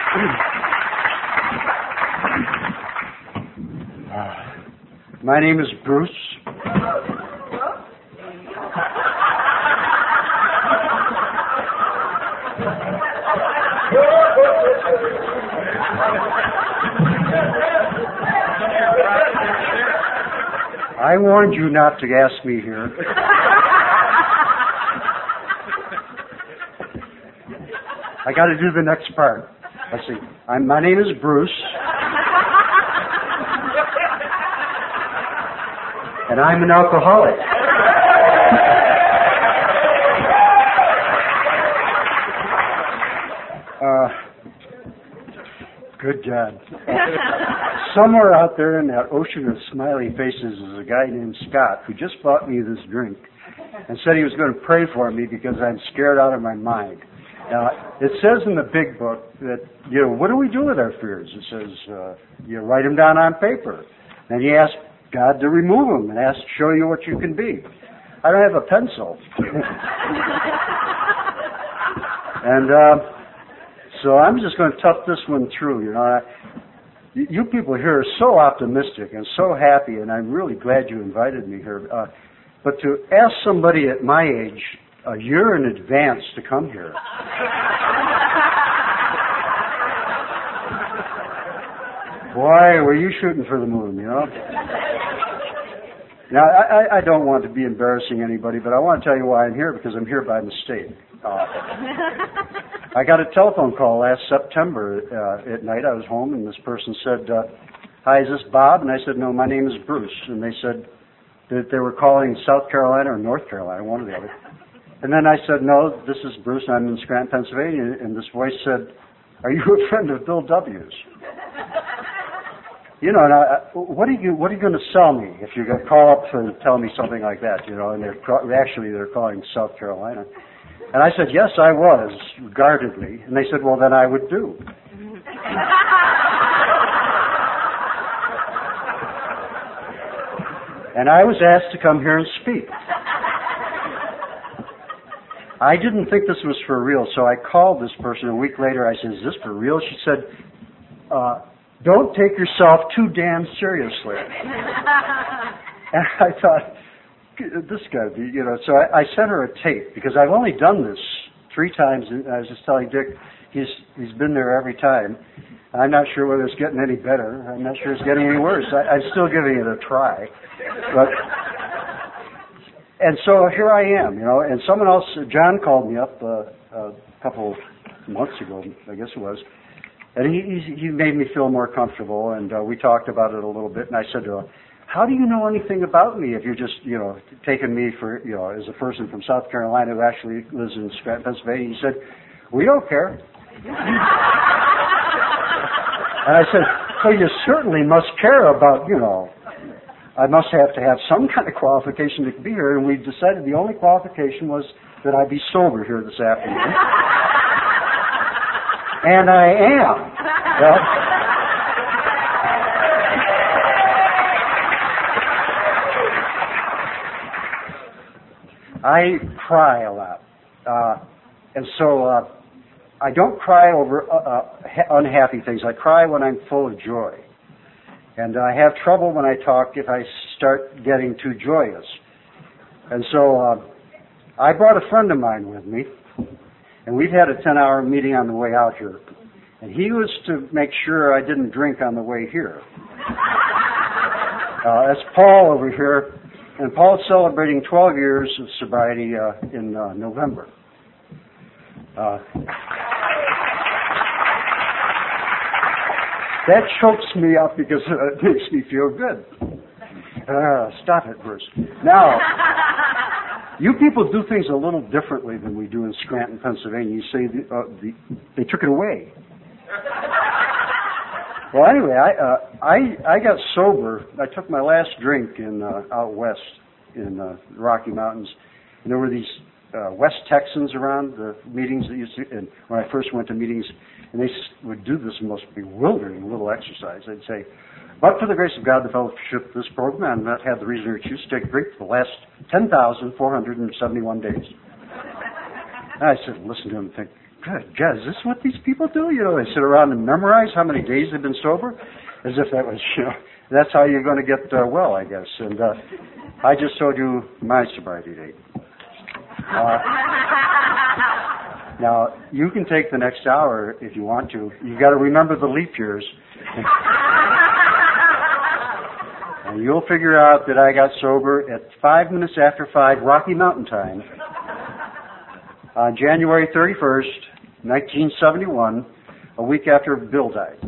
My name is Bruce. I warned you not to ask me here. I got to do the next part. Let's see. My name is Bruce. And I'm an alcoholic. Good God. Somewhere out there in that ocean of smiley faces is a guy named Scott who just bought me this drink and said he was going to pray for me because I'm scared out of my mind. It says in the big book that, what do we do with our fears? It says, you write them down on paper. Then you ask God to remove them and show you what you can be. I don't have a pencil. And so I'm just going to tough this one through. You people here are so optimistic and so happy, and I'm really glad you invited me here. But to ask somebody at my age a year in advance to come here. Boy, were you shooting for the moon, Now, I don't want to be embarrassing anybody, but I want to tell you why I'm here, because I'm here by mistake. I got a telephone call last September at night. I was home, and this person said, hi, is this Bob? And I said, no, my name is Bruce. And they said that they were calling South Carolina or North Carolina, one or the other. And then I said, no, this is Bruce, and I'm in Scranton, Pennsylvania. And this voice said, are you a friend of Bill W.'s? What are you going to sell me if you're going to call up and tell me something like that, and they're calling South Carolina. And I said, yes, I was, guardedly. And they said, well, then I would do. And I was asked to come here and speak. I didn't think this was for real, so I called this person a week later. I said, is this for real? She said, don't take yourself too damn seriously. And I thought, this got to be, so I sent her a tape, because I've only done this 3 times, and I was just telling Dick, he's been there every time. I'm not sure whether it's getting any better. I'm not sure it's getting any worse. I'm still giving it a try. And so here I am, and someone else, John called me up a couple months ago, I guess it was, and he made me feel more comfortable, and we talked about it a little bit, and I said to him, how do you know anything about me if you're just, taking me for, as a person from South Carolina who actually lives in Scranton, Pennsylvania? He said, we don't care. And I said, so you certainly must care about, I must have to have some kind of qualification to be here. And we decided the only qualification was that I be sober here this afternoon. And I am. I cry a lot. And so I don't cry over unhappy things. I cry when I'm full of joy. And I have trouble when I talk if I start getting too joyous. And so I brought a friend of mine with me, and we've had a 10-hour meeting on the way out here. And he was to make sure I didn't drink on the way here. That's Paul over here. And Paul's celebrating 12 years of sobriety in November. That chokes me up because it makes me feel good. Stop it, Bruce. Now, you people do things a little differently than we do in Scranton, Pennsylvania. You say they took it away. Well, anyway, I got sober. I took my last drink in out west in the Rocky Mountains, and there were these West Texans around the meetings that used to. And when I first went to meetings, and they would do this most bewildering little exercise. They'd say, "But for the grace of God, the fellowship of this program, and not have the reason to choose to take a drink for the last 10,471 days." And I said, listen to him and think, good God, is this what these people do? They sit around and memorize how many days they've been sober, as if that was, that's how you're going to get well, I guess. And I just told you my sobriety date. Now, you can take the next hour if you want to. You've got to remember the leap years. And you'll figure out that I got sober at 5 minutes after 5 Rocky Mountain time on January 31st, 1971, a week after Bill died.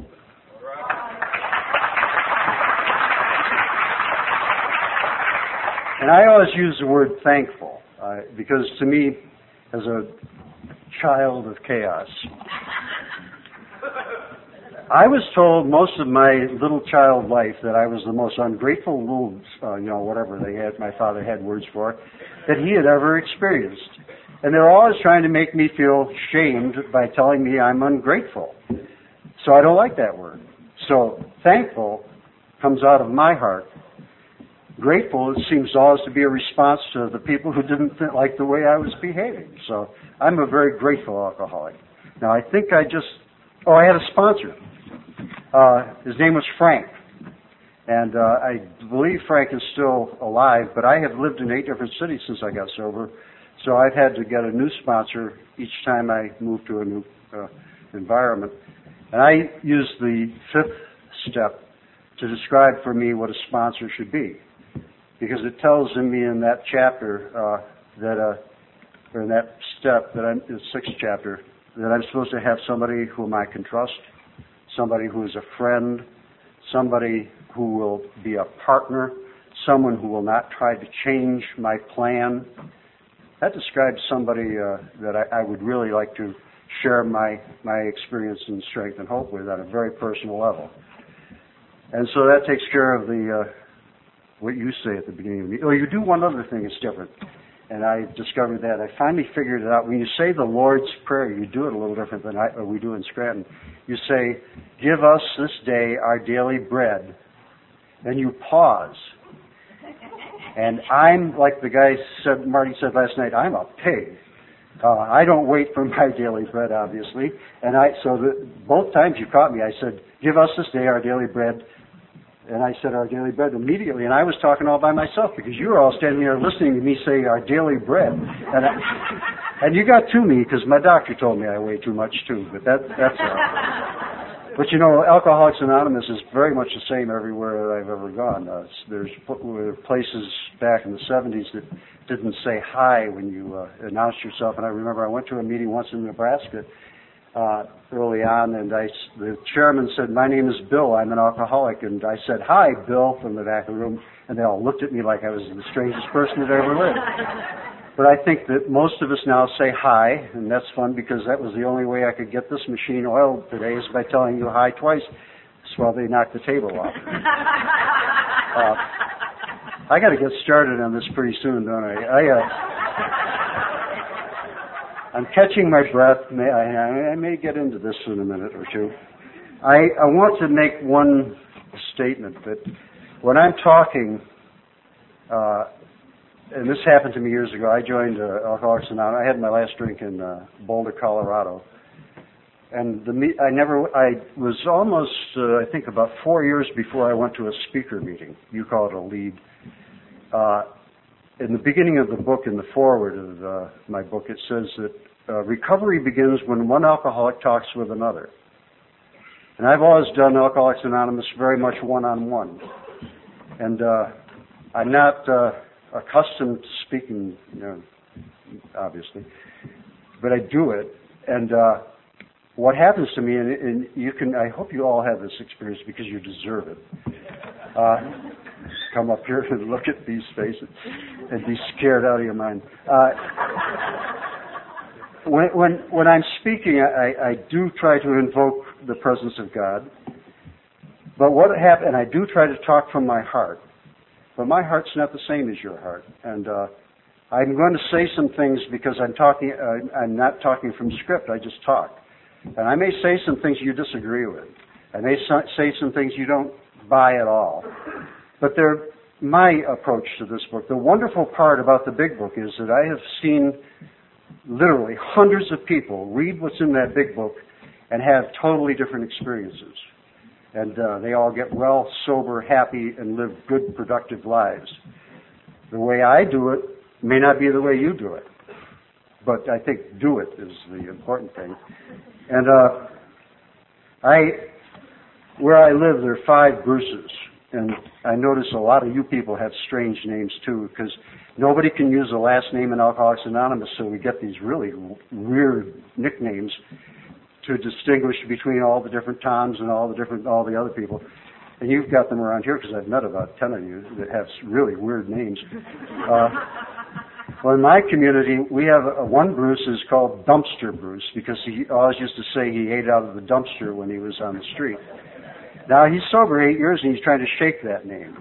And I always use the word thankful, because to me, as a child of chaos, I was told most of my little child life that I was the most ungrateful little, whatever my father had words for, that he had ever experienced. And they're always trying to make me feel shamed by telling me I'm ungrateful. So I don't like that word. So thankful comes out of my heart. Grateful, it seems always to be a response to the people who didn't like the way I was behaving. So I'm a very grateful alcoholic. Now I think I had a sponsor. His name was Frank. And I believe Frank is still alive, but I have lived in 8 different cities since I got sober. So I've had to get a new sponsor each time I move to a new environment. And I use the 5th step to describe for me what a sponsor should be. Because it tells me in that chapter, or in that step, in the 6th chapter, that I'm supposed to have somebody whom I can trust, somebody who is a friend, somebody who will be a partner, someone who will not try to change my plan. That describes somebody that I would really like to share my experience and strength and hope with on a very personal level. And so that takes care of the what you say at the beginning of the meeting. Oh, you do one other thing that's different. And I discovered that. I finally figured it out. When you say the Lord's Prayer, you do it a little different than we do in Scranton. You say, "Give us this day our daily bread." Then you pause. And I'm like the guy Marty said last night, I'm a pig. I don't wait for my daily bread, obviously. And both times you caught me, I said, "Give us this day our daily bread." And I said our daily bread immediately, and I was talking all by myself because you were all standing there listening to me say our daily bread. And you got to me because my doctor told me I weigh too much too, but that's all right. But Alcoholics Anonymous is very much the same everywhere that I've ever gone. There's places back in the 70s that didn't say hi when you announced yourself, and I remember I went to a meeting once in Nebraska early on, and the chairman said, "My name is Bill, I'm an alcoholic," and I said, "Hi, Bill," from the back of the room, and they all looked at me like I was the strangest person that ever lived. But I think that most of us now say hi, and that's fun because that was the only way I could get this machine oiled today is by telling you hi twice while they knock the table off. I got to get started on this pretty soon, don't I? I'm catching my breath. I may get into this in a minute or two. I want to make one statement that when I'm talking, and this happened to me years ago, I joined Alcoholics Anonymous. I had my last drink in Boulder, Colorado. And I was almost, I think about 4 years before I went to a speaker meeting. You call it a lead. In the beginning of the book, in the foreword of my book, it says that recovery begins when one alcoholic talks with another. And I've always done Alcoholics Anonymous very much one-on-one. And I'm not accustomed to speaking, obviously, but I do it. And what happens to me, and I hope you all have this experience because you deserve it. Come up here and look at these faces and be scared out of your mind. When I'm speaking, I do try to invoke the presence of God. But what happens, and I do try to talk from my heart. But my heart's not the same as your heart. And I'm going to say some things because I'm not talking from script. I just talk. And I may say some things you disagree with. I may say some things you don't buy at all. But they're my approach to this book. The wonderful part about the big book is that I have seen literally hundreds of people read what's in that big book and have totally different experiences. And they all get well, sober, happy, and live good, productive lives. The way I do it may not be the way you do it, but I think do it is the important thing. And where I live, there are 5 Bruces, and I notice a lot of you people have strange names too, because nobody can use the last name in Alcoholics Anonymous, so we get these really weird nicknames to distinguish between all the different Toms and all the other people. And you've got them around here because I've met about 10 of you that have really weird names. Well, in my community, we have one Bruce is called Dumpster Bruce because he always used to say he ate out of the dumpster when he was on the street. Now, he's sober 8 years and he's trying to shake that name.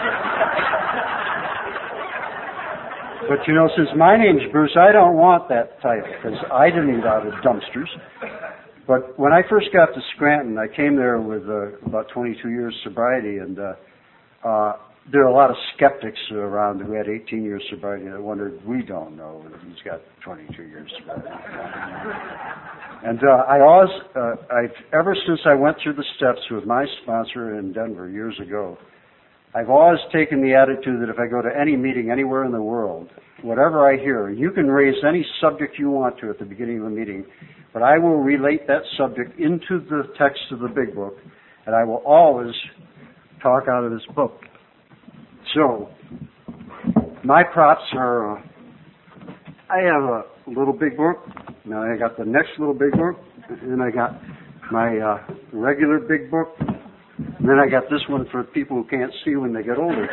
But, since my name's Bruce, I don't want that title because I didn't eat out of dumpsters. But when I first got to Scranton, I came there with about 22 years sobriety, and there are a lot of skeptics around who had 18 years sobriety that wondered, we don't know if he's got 22 years sobriety. And ever since I went through the steps with my sponsor in Denver years ago, I've always taken the attitude that if I go to any meeting anywhere in the world, whatever I hear, you can raise any subject you want to at the beginning of the meeting, but I will relate that subject into the text of the big book, and I will always talk out of this book. So, my props are, I have a little big book, now I got the next little big book, and I got my regular big book, and then I got this one for people who can't see when they get older.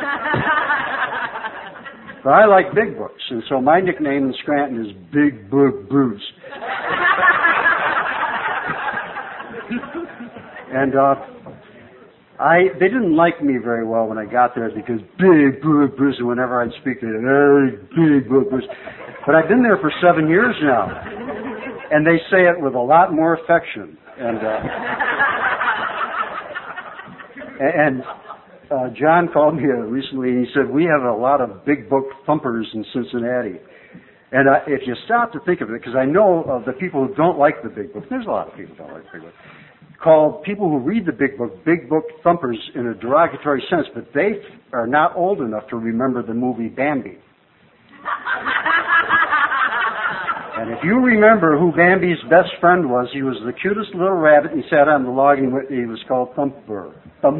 But I like big books, and so my nickname in Scranton is Big Book Bruce. And they didn't like me very well when I got there because Big Book Bruce, and whenever I'd speak, they'd Big Book Bruce. But I've been there for 7 years now, and they say it with a lot more affection. And John called me recently, and he said, we have a lot of big book thumpers in Cincinnati. And if you stop to think of it, because I know of the people who don't like the big book, there's a lot of people who don't like the big book, called people who read the big book thumpers in a derogatory sense, but they are not old enough to remember the movie Bambi. And if you remember who Bambi's best friend was, he was the cutest little rabbit, and he sat on the log, and he was called Thumper.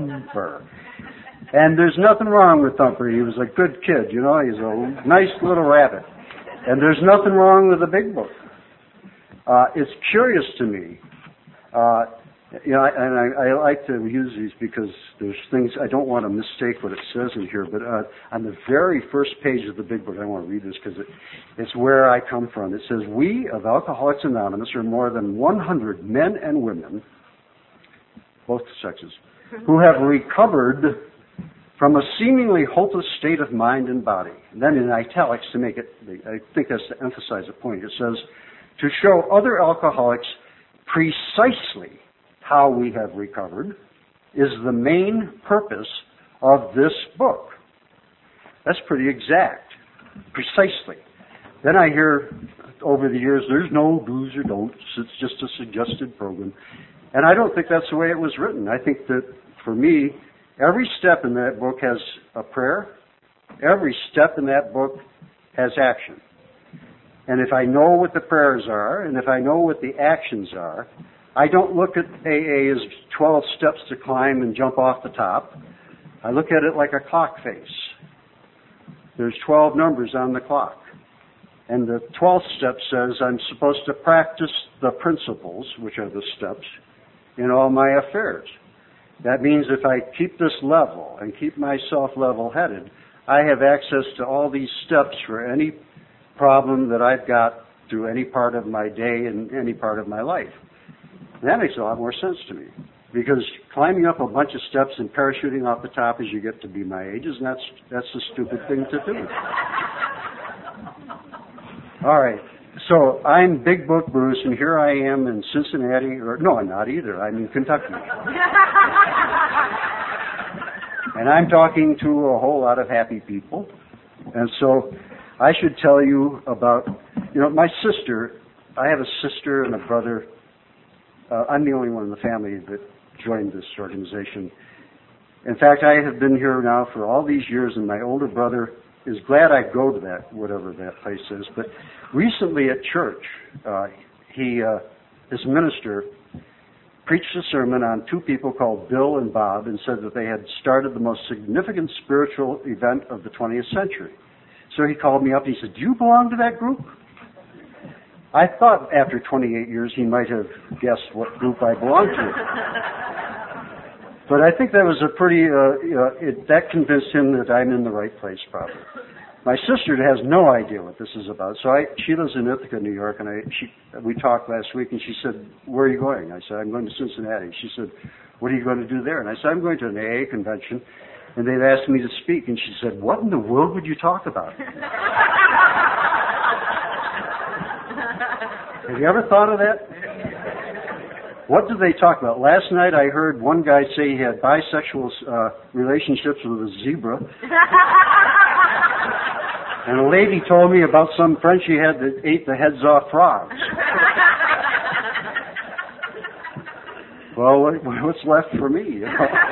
And there's nothing wrong with Thumper. He was a good kid, He's a nice little rabbit. And there's nothing wrong with the big book. It's curious to me, and I like to use these because there's things, I don't want to mistake what it says in here, but on the very first page of the big book, I want to read this because it's where I come from. It says, we of Alcoholics Anonymous are more than 100 men and women, both sexes, who have recovered from a seemingly hopeless state of mind and body. And then in italics, to make it, I think that's to emphasize a point, it says, to show other alcoholics precisely how we have recovered is the main purpose of this book. That's pretty exact. Precisely. Then I hear over the years, there's no do's or don'ts. It's just a suggested program. And I don't think that's the way it was written. I think that, for me, every step in that book has a prayer. Every step in that book has action. And if I know what the prayers are, and if I know what the actions are, I don't look at AA as 12 steps to climb and jump off the top. I look at it like a clock face. There's 12 numbers on the clock. And the 12th step says I'm supposed to practice the principles, which are the steps, in all my affairs. That means if I keep this level and keep myself level-headed, I have access to all these steps for any problem that I've got through any part of my day and any part of my life. And that makes a lot more sense to me, because climbing up a bunch of steps and parachuting off the top as you get to be my age, that's a stupid thing to do. All right. So I'm Big Book Bruce, and here I am in Cincinnati, or no, I'm not either. I'm in Kentucky. And I'm talking to a whole lot of happy people. And so I should tell you about My sister, I have a sister and a brother. I'm the only one in the family that joined this organization. In fact, I have been here now for all these years, and my older brother is glad I go to that, whatever that place is. But recently at church, his minister preached a sermon on two people called Bill and Bob and said that they had started the most significant spiritual event of the 20th century. So he called me up and he said, "Do you belong to that group?" I thought after 28 years he might have guessed what group I belonged to. But I think that was a pretty, that convinced him that I'm in the right place probably. My sister has no idea what this is about. So she lives in Ithaca, New York, and we talked last week, and she said, "Where are you going?" I said, "I'm going to Cincinnati." She said, "What are you going to do there?" And I said, "I'm going to an AA convention, and they've asked me to speak." And she said, "What in the world would you talk about?" Have you ever thought of that? What do they talk about? Last night I heard one guy say he had bisexual relationships with a zebra. And a lady told me about some friend she had that ate the heads off frogs. Well, what's left for me?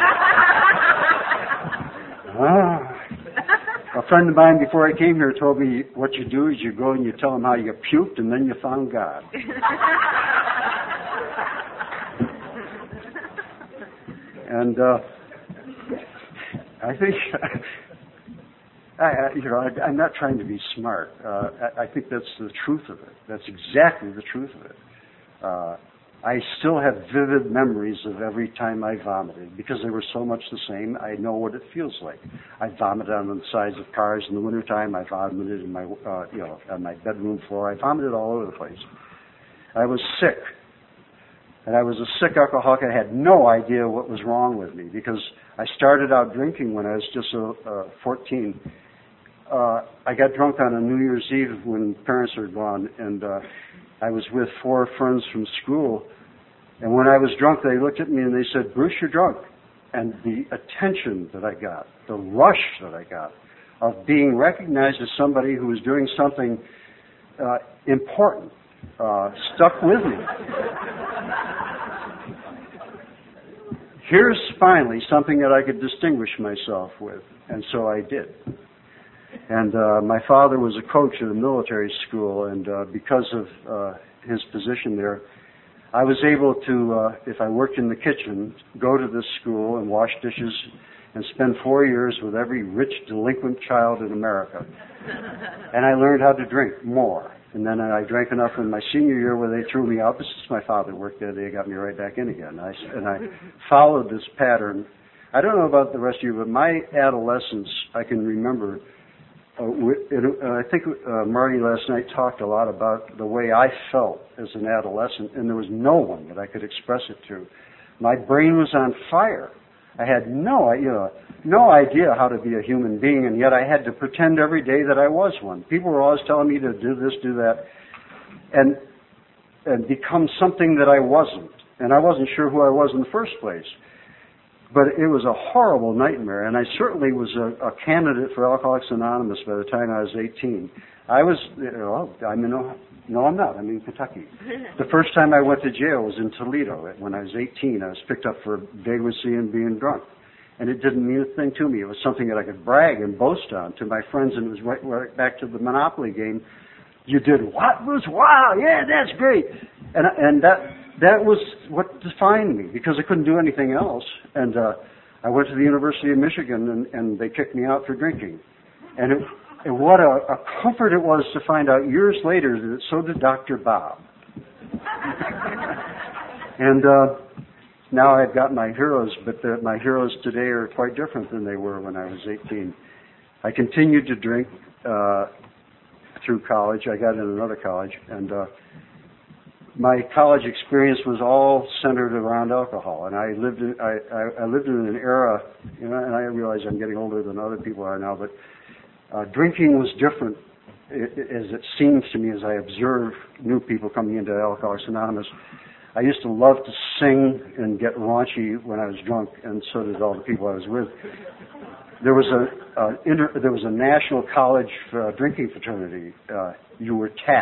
A friend of mine before I came here told me what you do is you go and you tell them how you puked and then you found God. And I think, I'm not trying to be smart. I think that's the truth of it. That's exactly the truth of it. I still have vivid memories of every time I vomited because they were so much the same. I know what it feels like. I vomited on the sides of cars in the wintertime. I vomited in my, on my bedroom floor. I vomited all over the place. I was sick. And I was a sick alcoholic. I had no idea what was wrong with me because I started out drinking when I was just 14. I got drunk on a New Year's Eve when parents were gone, and I was with 4 friends from school. And when I was drunk, they looked at me and they said, "Bruce, you're drunk." And the attention that I got, the rush that I got of being recognized as somebody who was doing something important stuck with me. Here's finally something that I could distinguish myself with, and so I did. And my father was a coach at a military school, and because of his position there, I was able to, if I worked in the kitchen, go to this school and wash dishes and spend 4 years with every rich delinquent child in America. And I learned how to drink more. And then I drank enough in my senior year where they threw me out. This is my father worked there. They got me right back in again. And I followed this pattern. I don't know about the rest of you, but my adolescence, I can remember. I think Marty last night talked a lot about the way I felt as an adolescent, and there was no one that I could express it to. My brain was on fire. I had no idea how to be a human being, and yet I had to pretend every day that I was one. People were always telling me to do this, do that, and become something that I wasn't. And I wasn't sure who I was in the first place. But it was a horrible nightmare, and I certainly was a candidate for Alcoholics Anonymous by the time I was 18. I was, no, I'm not. I'm in Kentucky. The first time I went to jail was in Toledo. When I was 18, I was picked up for vagrancy and being drunk. And it didn't mean a thing to me. It was something that I could brag and boast on to my friends, and it was right back to the Monopoly game. You did what? Was wow, yeah, that's great. And that was what defined me, because I couldn't do anything else. And I went to the University of Michigan, and they kicked me out for drinking. And what a comfort it was to find out years later that so did Dr. Bob. And now I've got my heroes, but my heroes today are quite different than they were when I was 18. I continued to drink through college. I got in another college, and my college experience was all centered around alcohol. And I lived in an era, and I realize I'm getting older than other people are now, but drinking was different, as it seems to me as I observe new people coming into Alcoholics Anonymous. I used to love to sing and get raunchy when I was drunk, and so did all the people I was with. There was a national college drinking fraternity. You were tapped.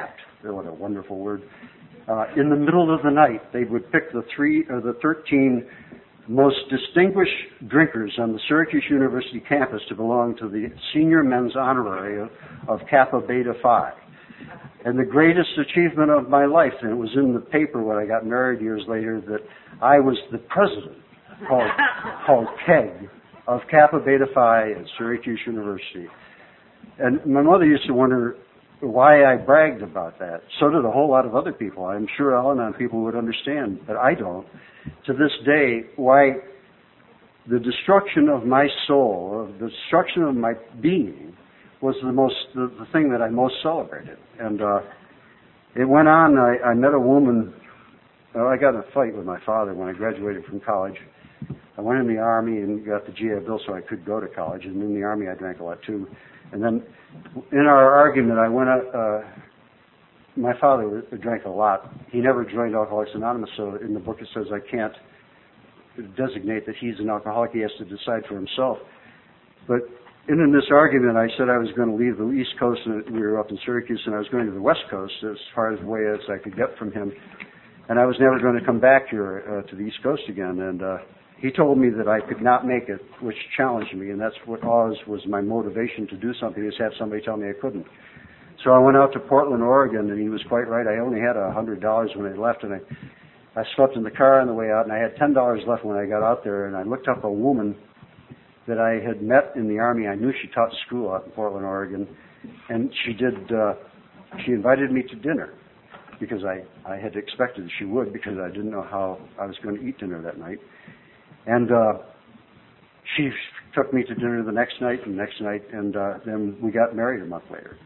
what a wonderful word. In the middle of the night, they would pick the 3 or the 13 most distinguished drinkers on the Syracuse University campus to belong to the senior men's honorary of Kappa Beta Phi. And the greatest achievement of my life, and it was in the paper when I got married years later, that I was the president, called KEG, of Kappa Beta Phi at Syracuse University. And my mother used to wonder why I bragged about that. So did a whole lot of other people. I'm sure Al-Anon people would understand, but I don't. To this day, why the destruction of my soul, or the destruction of my being, was the thing that I most celebrated. And it went on. I met a woman. I got in a fight with my father when I graduated from college. I went in the Army and got the GI Bill so I could go to college. And in the Army, I drank a lot too. And then in our argument, I went out. My father drank a lot. He never joined Alcoholics Anonymous, so in the book it says I can't designate that he's an alcoholic. He has to decide for himself. But in this argument, I said I was going to leave the East Coast, and we were up in Syracuse, and I was going to the West Coast as far as away as I could get from him. And I was never going to come back here to the East Coast again. And he told me that I could not make it, which challenged me, and that's what always was my motivation to do something, is have somebody tell me I couldn't. So I went out to Portland, Oregon, and he was quite right. I only had $100 when I left, and I slept in the car on the way out, and I had $10 left when I got out there, and I looked up a woman that I had met in the Army. I knew she taught school out in Portland, Oregon, and she invited me to dinner because I had expected she would, because I didn't know how I was going to eat dinner that night. And she took me to dinner the next night, and then we got married a month later.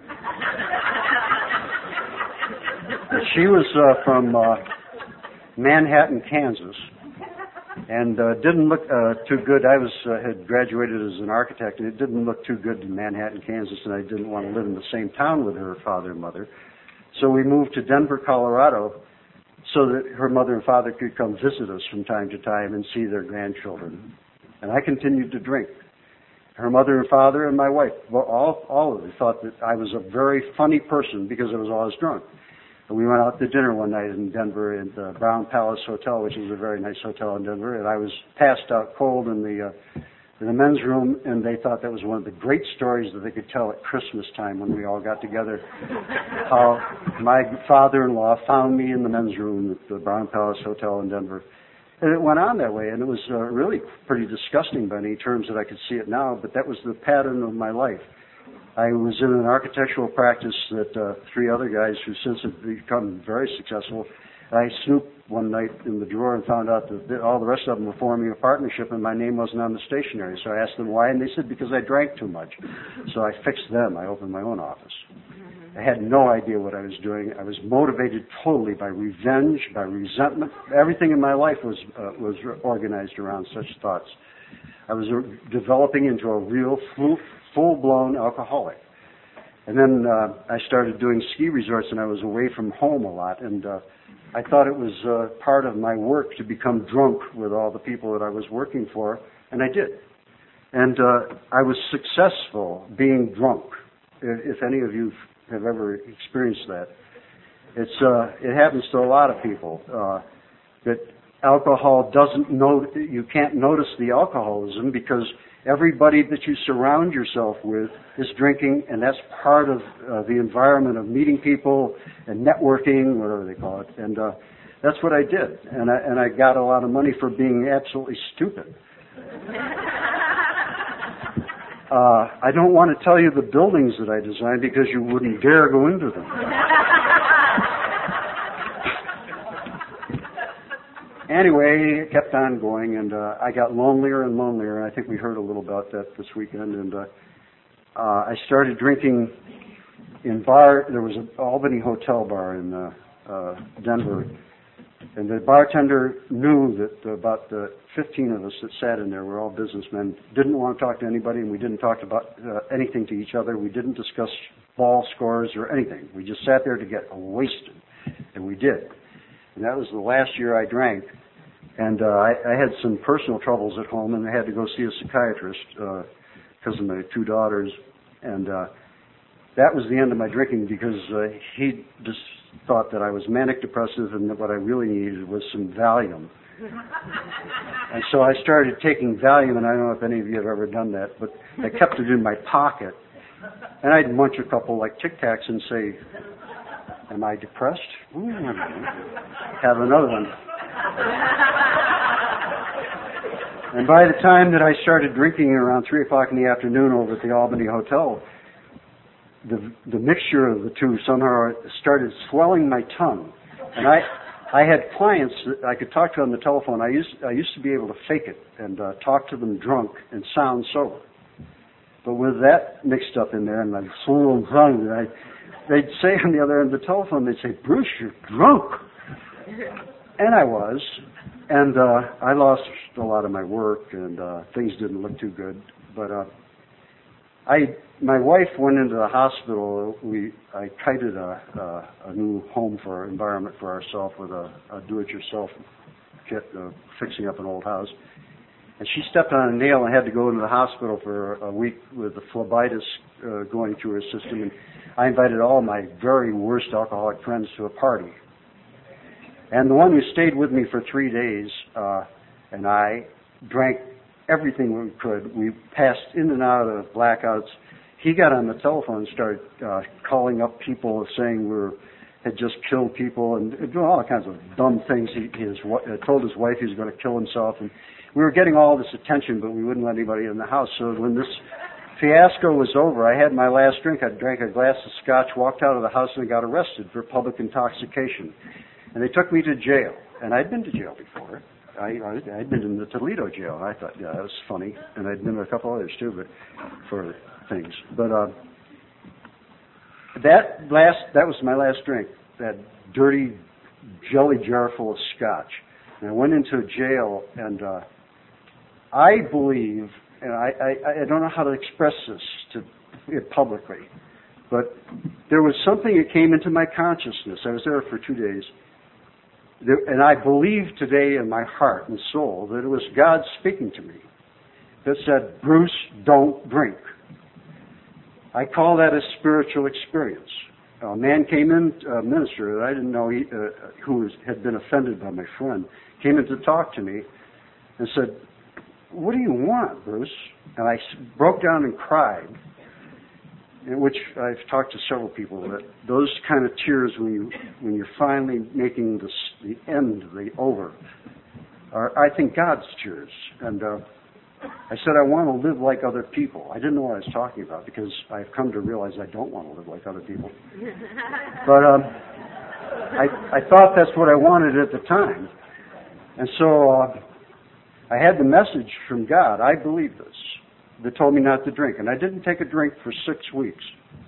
She was from Manhattan, Kansas, and didn't look too good. I had graduated as an architect, and it didn't look too good in Manhattan, Kansas, and I didn't want to live in the same town with her father and mother. So we moved to Denver, Colorado, so that her mother and father could come visit us from time to time and see their grandchildren. And I continued to drink. Her mother and father and my wife, all of them thought that I was a very funny person because I was always drunk. And we went out to dinner one night in Denver at the Brown Palace Hotel, which is a very nice hotel in Denver, and I was passed out cold in the men's room, and they thought that was one of the great stories that they could tell at Christmas time when we all got together, how my father-in-law found me in the men's room at the Brown Palace Hotel in Denver. And it went on that way, and it was really pretty disgusting by any terms that I could see it now, but that was the pattern of my life. I was in an architectural practice that 3 other guys who since have become very successful. I snooped one night in the drawer and found out that all the rest of them were forming a partnership and my name wasn't on the stationery. So I asked them why, and they said because I drank too much. So I fixed them. I opened my own office. I had no idea what I was doing. I was motivated totally by revenge, by resentment. Everything in my life was organized around such thoughts. I was developing into a real full-blown alcoholic. And then I started doing ski resorts, and I was away from home a lot. And I thought it was part of my work to become drunk with all the people that I was working for, and I did. And I was successful being drunk. If any of you have ever experienced that, it happens to a lot of people. That alcohol you can't notice the alcoholism because everybody that you surround yourself with is drinking, and that's part of the environment of meeting people and networking, whatever they call it. And that's what I did. And I got a lot of money for being absolutely stupid. I don't want to tell you the buildings that I designed because you wouldn't dare go into them. Anyway, it kept on going, and I got lonelier and lonelier, and I think we heard a little about that this weekend. And I started drinking in bar. There was an Albany Hotel bar in Denver, and the bartender knew that about the 15 of us that sat in there were all businessmen, didn't want to talk to anybody, and we didn't talk about anything to each other. We didn't discuss ball scores or anything. We just sat there to get wasted, and we did. And that was the last year I drank. And I had some personal troubles at home, and I had to go see a psychiatrist because of my 2 daughters. And that was the end of my drinking because he just thought that I was manic depressive and that what I really needed was some Valium. And so I started taking Valium, and I don't know if any of you have ever done that, but I kept it in my pocket. And I'd munch a couple like Tic Tacs and say, am I depressed? Have another one. And by the time that I started drinking around 3 o'clock in the afternoon over at the Albany Hotel, the mixture of the two somehow started swelling my tongue. And I had clients that I could talk to on the telephone. I used to be able to fake it and talk to them drunk and sound sober. But with that mixed up in there and my swollen tongue, they'd say on the other end of the telephone, they'd say, Bruce, you're drunk. And I was. And I lost a lot of my work, and things didn't look too good. But my wife went into the hospital. I kited a new home for environment for ourselves with a do-it-yourself kit, fixing up an old house. And she stepped on a nail and had to go into the hospital for a week with the phlebitis going through her system. And I invited all my very worst alcoholic friends to a party. And the one who stayed with me for 3 days and I drank everything we could. We passed in and out of blackouts. He got on the telephone and started calling up people saying had just killed people and doing all kinds of dumb things. He told his wife he was going to kill himself. And we were getting all this attention, but we wouldn't let anybody in the house. So when this fiasco was over, I had my last drink. I drank a glass of scotch, walked out of the house, and I got arrested for public intoxication. And they took me to jail. And I'd been to jail before. I'd been in the Toledo jail. I thought, yeah, that was funny. And I'd been to a couple others too, but for things. But that was my last drink. That dirty jelly jar full of scotch. And I went into jail, and I believe, and I don't know how to express this publicly, but there was something that came into my consciousness. I was there for 2 days. And I believe today in my heart and soul that it was God speaking to me that said, Bruce, don't drink. I call that a spiritual experience. A man came in, a minister that I didn't know who had been offended by my friend, came in to talk to me and said, what do you want, Bruce? And I broke down and cried, in which I've talked to several people that those kind of tears when you're finally making the end, the over, are, I think, God's tears. And I said, I want to live like other people. I didn't know what I was talking about because I've come to realize I don't want to live like other people. But I thought that's what I wanted at the time. And so I had the message from God, I believe this, that told me not to drink. And I didn't take a drink for 6 weeks.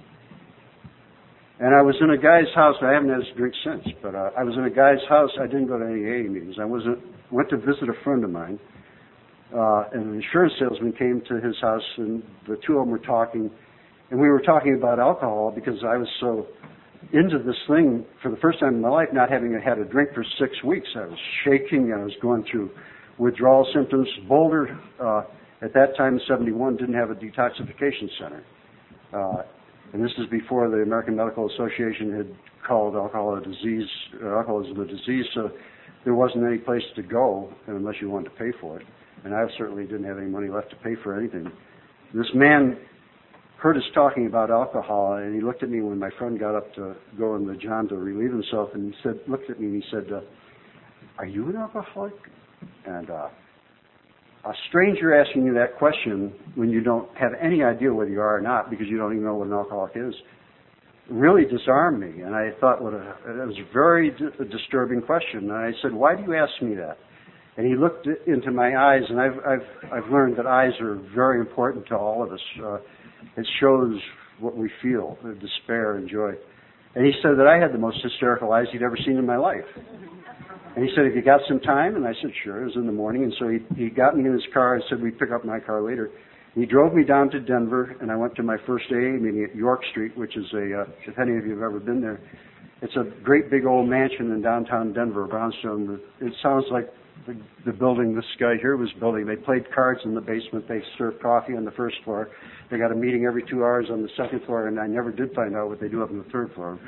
And I was in a guy's house. I haven't had a drink since, but I was in a guy's house. I didn't go to any AA meetings. I went to visit a friend of mine. And an insurance salesman came to his house, and the two of them were talking. And we were talking about alcohol because I was so into this thing for the first time in my life, not having had a drink for 6 weeks. I was shaking. I was going through withdrawal symptoms. Boulder, at that time in 71, didn't have a detoxification center. And this is before the American Medical Association had called alcohol a disease, alcoholism a disease, so there wasn't any place to go unless you wanted to pay for it. And I certainly didn't have any money left to pay for anything. This man heard us talking about alcohol, and he looked at me when my friend got up to go in the John to relieve himself, and he looked at me and he said, are you an alcoholic? And a stranger asking you that question when you don't have any idea whether you are or not, because you don't even know what an alcoholic is, really disarmed me. And I thought, it was a very disturbing question. And I said, why do you ask me that? And he looked into my eyes, and I've learned that eyes are very important to all of us. It shows what we feel, despair and joy. And he said that I had the most hysterical eyes he'd ever seen in my life. And he said, have you got some time? And I said, sure. It was in the morning. And so he got me in his car and said we'd pick up my car later. And he drove me down to Denver, and I went to my first AA meeting at York Street, which is if any of you have ever been there, it's a great big old mansion in downtown Denver, brownstone. It sounds like the building this guy here was building. They played cards in the basement. They served coffee on the first floor. They got a meeting every 2 hours on the second floor, and I never did find out what they do up on the third floor.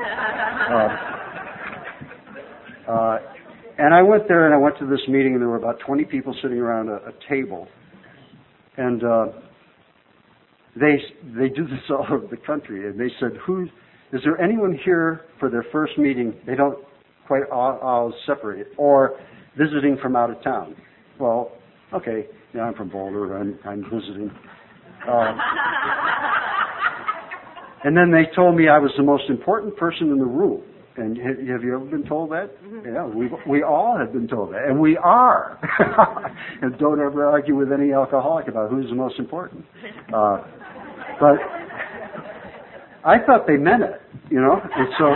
And I went there, and I went to this meeting, and there were about 20 people sitting around a table. And they do this all over the country. And they said, is there anyone here for their first meeting? They don't quite all separate, or visiting from out of town. Well, okay, I'm from Boulder. I'm visiting. And then they told me I was the most important person in the room. And have you ever been told that? Yeah, we all have been told that, and we are. And don't ever argue with any alcoholic about who's the most important. But I thought they meant it, and so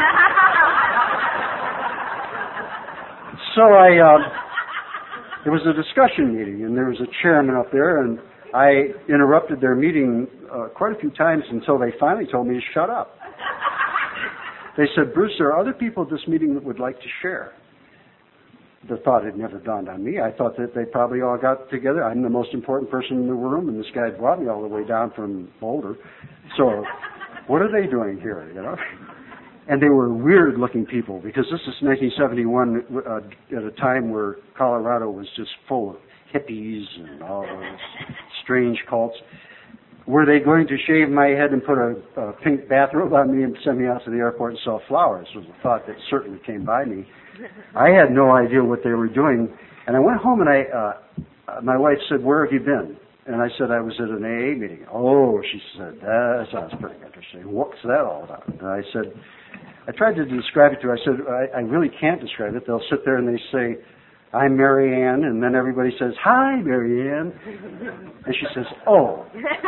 there was a discussion meeting, and there was a chairman up there, and I interrupted their meeting quite a few times until they finally told me to shut up. They said, Bruce, there are other people at this meeting that would like to share. The thought had never dawned on me. I thought that they probably all got together. I'm the most important person in the room, and this guy brought me all the way down from Boulder. So what are they doing here, And they were weird-looking people, because this is 1971 at a time where Colorado was just full of hippies and all those strange cults. Were they going to shave my head and put a pink bathrobe on me and send me out to the airport and sell flowers? Was a thought that certainly came by me. I had no idea what they were doing. And I went home, and my wife said, where have you been? And I said, I was at an AA meeting. Oh, she said, that sounds pretty interesting. What's that all about? And I said, I tried to describe it to her. I said, I really can't describe it. They'll sit there and they say, I'm Mary Ann, and then everybody says, hi, Mary Ann. And she says, oh.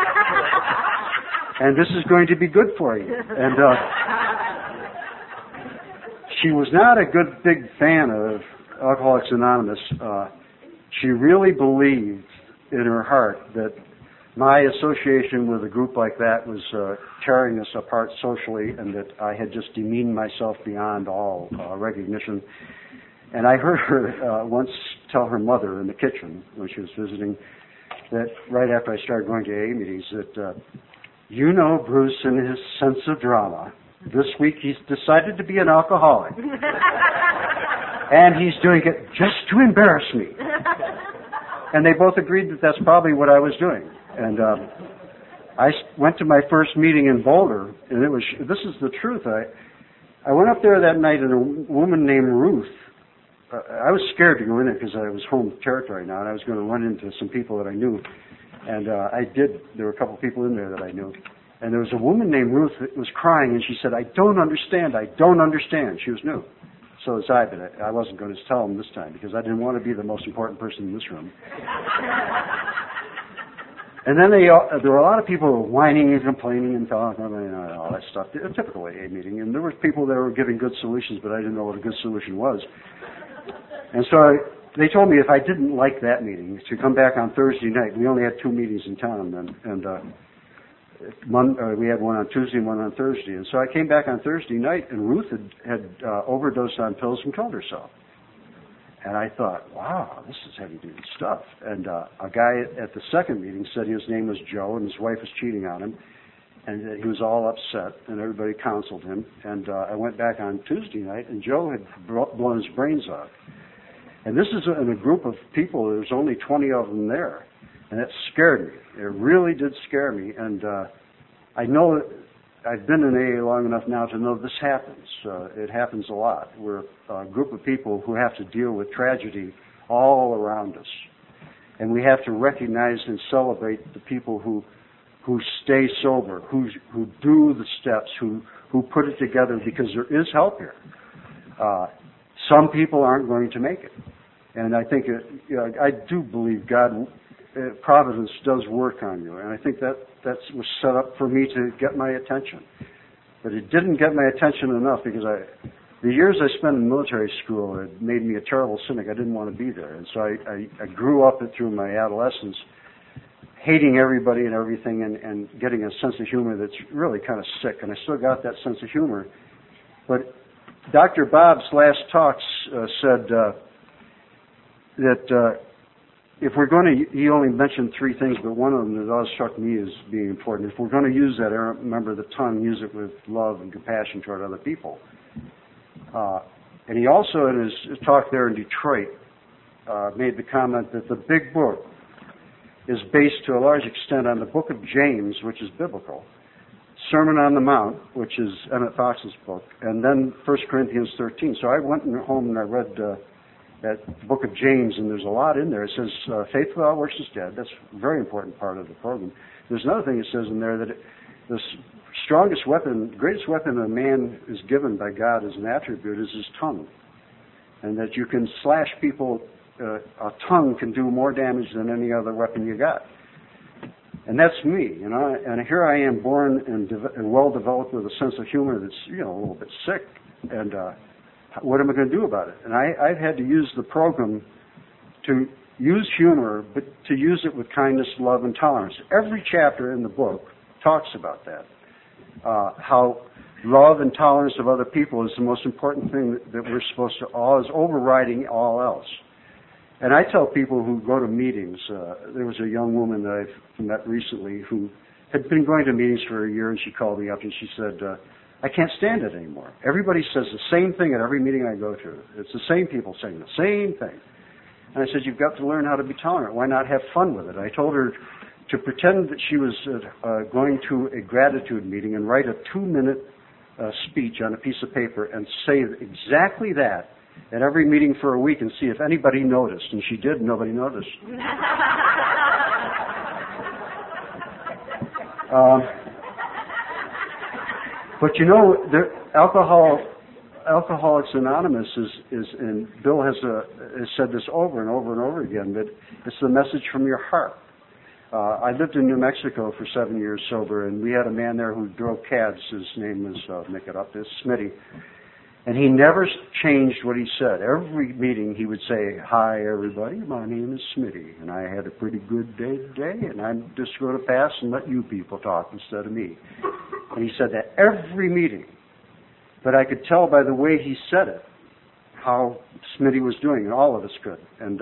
And this is going to be good for you. And she was not a good big fan of Alcoholics Anonymous. She really believed in her heart that my association with a group like that was tearing us apart socially, and that I had just demeaned myself beyond all recognition. And I heard her once tell her mother in the kitchen when she was visiting that right after I started going to AA meetings that, Bruce and his sense of drama, this week he's decided to be an alcoholic. And he's doing it just to embarrass me. And they both agreed that that's probably what I was doing. And I went to my first meeting in Boulder, and this is the truth. I went up there that night, and a woman named Ruth, I was scared to go in there because I was home territory now, and I was going to run into some people that I knew. And I did. There were a couple of people in there that I knew. And there was a woman named Ruth that was crying, and she said, I don't understand. She was new. So was I, but I wasn't going to tell them this time because I didn't want to be the most important person in this room. And then there were a lot of people whining and complaining and talking and all that stuff. A typical AA meeting. And there were people that were giving good solutions, but I didn't know what a good solution was. And so they told me if I didn't like that meeting, to come back on Thursday night. We only had 2 meetings in town then, and we had one on Tuesday and one on Thursday. And so I came back on Thursday night, and Ruth had overdosed on pills and killed herself. And I thought, wow, this is heavy-duty stuff. And a guy at the second meeting said his name was Joe, and his wife was cheating on him. And he was all upset, and everybody counseled him. And I went back on Tuesday night, and Joe had blown his brains out. And this is in a group of people. There's only 20 of them there. And it scared me. It really did scare me. And I know that I've been in AA long enough now to know this happens. It happens a lot. We're a group of people who have to deal with tragedy all around us. And we have to recognize and celebrate the people who stay sober, who do the steps, who put it together, because there is help here. Some people aren't going to make it. And I think, I do believe God, providence does work on you. And I think that was set up for me to get my attention. But it didn't get my attention enough because the years I spent in military school had made me a terrible cynic. I didn't want to be there. And so I grew up through my adolescence hating everybody and everything and getting a sense of humor that's really kind of sick. And I still got that sense of humor. But Dr. Bob's last talks said, that if we're going to, he only mentioned three things, but one of them that always struck me as being important. If we're going to use that, remember the tongue, use it with love and compassion toward other people. And he also, in his talk there in Detroit, made the comment that the big book is based to a large extent on the book of James, which is biblical, Sermon on the Mount, which is Emmett Fox's book, and then 1 Corinthians 13. So I went home and I read that book of James, and there's a lot in there. It says, faith without works is dead. That's a very important part of the program. There's another thing it says in there, that the strongest weapon, greatest weapon a man is given by God as an attribute is his tongue. And that you can slash people, a tongue can do more damage than any other weapon you got. And that's me, you know, and here I am born and well-developed with a sense of humor that's, you know, a little bit sick. And what am I going to do about it? And I've had to use the program to use humor, but to use it with kindness, love, and tolerance. Every chapter in the book talks about that. How love and tolerance of other people is the most important thing that we're supposed to, all is overriding all else. And I tell people who go to meetings, there was a young woman that I've met recently who had been going to meetings for a year, and she called me up and she said, I can't stand it anymore. Everybody says the same thing at every meeting I go to. It's the same people saying the same thing. And I said, you've got to learn how to be tolerant. Why not have fun with it? I told her to pretend that she was going to a gratitude meeting and write a 2-minute speech on a piece of paper and say exactly that at every meeting for a week and see if anybody noticed. And she did. Nobody noticed. But you know, Alcoholics Anonymous is, and Bill has said this over and over and over again, that it's the message from your heart. I lived in New Mexico for 7 years sober, and we had a man there who drove cabs. His name was, make it up, is Smitty. And he never changed what he said. Every meeting he would say, hi everybody, my name is Smitty, and I had a pretty good day today, and I'm just going to pass and let you people talk instead of me. And he said that every meeting. But I could tell by the way he said it how Smitty was doing, and all of us could. And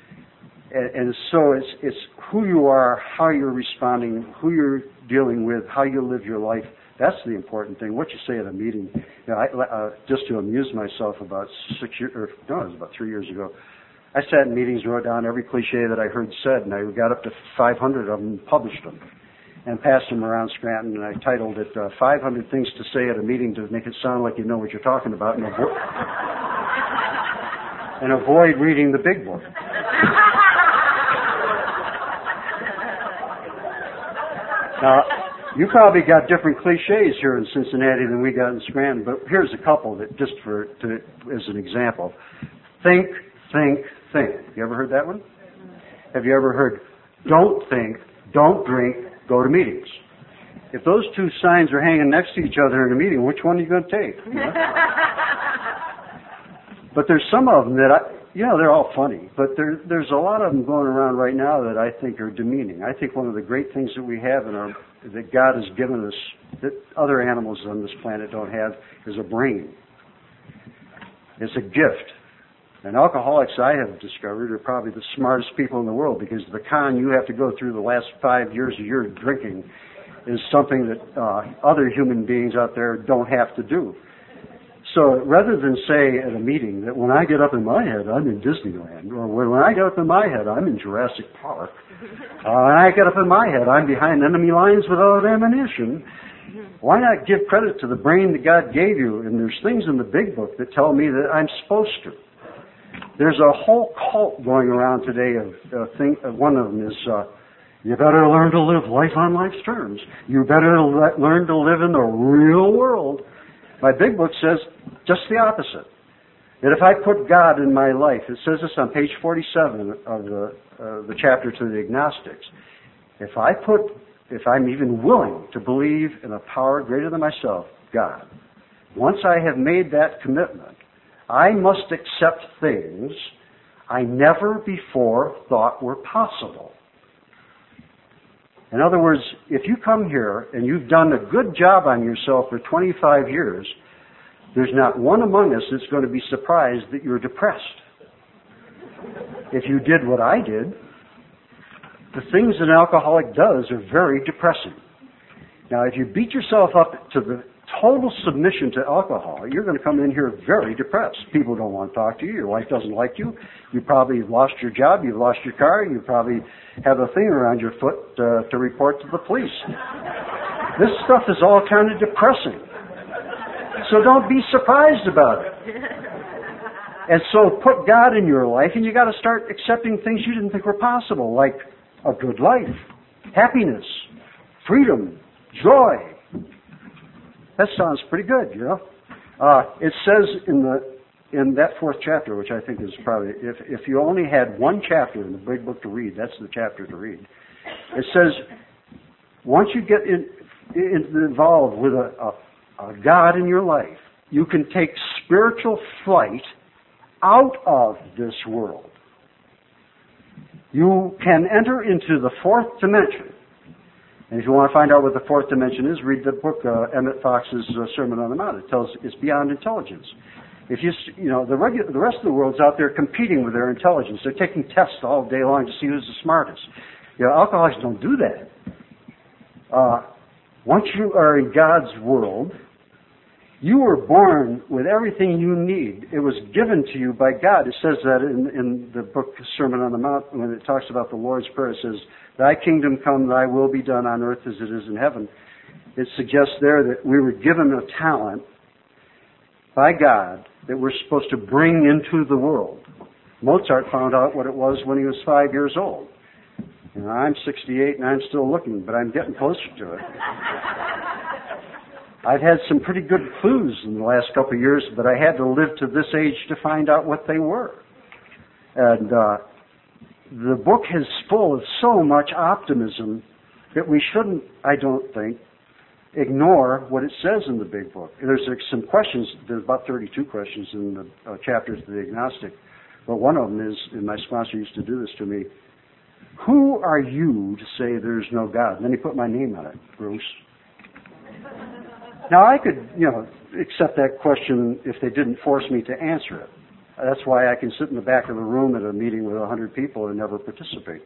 so it's who you are, how you're responding, who you're dealing with, how you live your life. That's the important thing. What you say at a meeting. You know, just to amuse myself, about 3 years ago, I sat in meetings, wrote down every cliche that I heard said, and I got up to 500 of them and published them and passed them around Scranton, and I titled it 500 Things to Say at a Meeting to Make It Sound Like You Know What You're Talking About and avoid reading the big book. Now, you probably got different cliches here in Cincinnati than we got in Scranton, but here's a couple that just as an example. Think, think, think. You ever heard that one? Have you ever heard, don't think, don't drink, go to meetings? If those two signs are hanging next to each other in a meeting, which one are you going to take? You know? But there's some of them that they're all funny, but there's a lot of them going around right now that I think are demeaning. I think one of the great things that we have that God has given us, that other animals on this planet don't have, is a brain. It's a gift. And alcoholics, I have discovered, are probably the smartest people in the world, because the con you have to go through the last 5 years of your drinking is something that other human beings out there don't have to do. So rather than say at a meeting that when I get up in my head, I'm in Disneyland, or when I get up in my head, I'm in Jurassic Park, when I get up in my head, I'm behind enemy lines without ammunition, why not give credit to the brain that God gave you? And there's things in the big book that tell me that I'm supposed to. There's a whole cult going around today of one of them is, you better learn to live life on life's terms. You better learn to live in the real world. My big book says just the opposite. That if I put God in my life, it says this on page 47 of the chapter to the agnostics. If I'm even willing to believe in a power greater than myself, God, once I have made that commitment, I must accept things I never before thought were possible. In other words, if you come here and you've done a good job on yourself for 25 years, there's not one among us that's going to be surprised that you're depressed. if you did what I did, the things an alcoholic does are very depressing. Now, if you beat yourself up to the total submission to alcohol, you're going to come in here very depressed. People don't want to talk to you. Your wife doesn't like you. You probably lost your job. You've lost your car. You probably have a thing around your foot to report to the police. This stuff is all kind of depressing. So don't be surprised about it. And so put God in your life, and you got to start accepting things you didn't think were possible, like a good life, happiness, freedom, joy. That sounds pretty good, you know. It says in that 4th chapter, which I think is probably, if you only had one chapter in the big book to read, that's the chapter to read. It says, once you get involved with a God in your life, you can take spiritual flight out of this world. You can enter into the 4th dimension. And if you want to find out what the 4th dimension is, read the book Emmett Fox's Sermon on the Mount. It tells it's beyond intelligence. If the rest of the world's out there competing with their intelligence. They're taking tests all day long to see who's the smartest. Alcoholics don't do that. Once you are in God's world, you were born with everything you need. It was given to you by God. It says that in the book Sermon on the Mount, when it talks about the Lord's Prayer, it says, "Thy kingdom come, thy will be done on earth as it is in heaven." It suggests there that we were given a talent by God that we're supposed to bring into the world. Mozart found out what it was when he was 5 years old. I'm 68 and I'm still looking, but I'm getting closer to it. I've had some pretty good clues in the last couple of years, but I had to live to this age to find out what they were. And the book is full of so much optimism that we shouldn't, I don't think, ignore what it says in the big book. There's some questions. There's about 32 questions in the chapters of the agnostic. But one of them is, and my sponsor used to do this to me, who are you to say there's no God? And then he put my name on it, Bruce. Now, I could, accept that question if they didn't force me to answer it. That's why I can sit in the back of the room at a meeting with 100 people and never participate.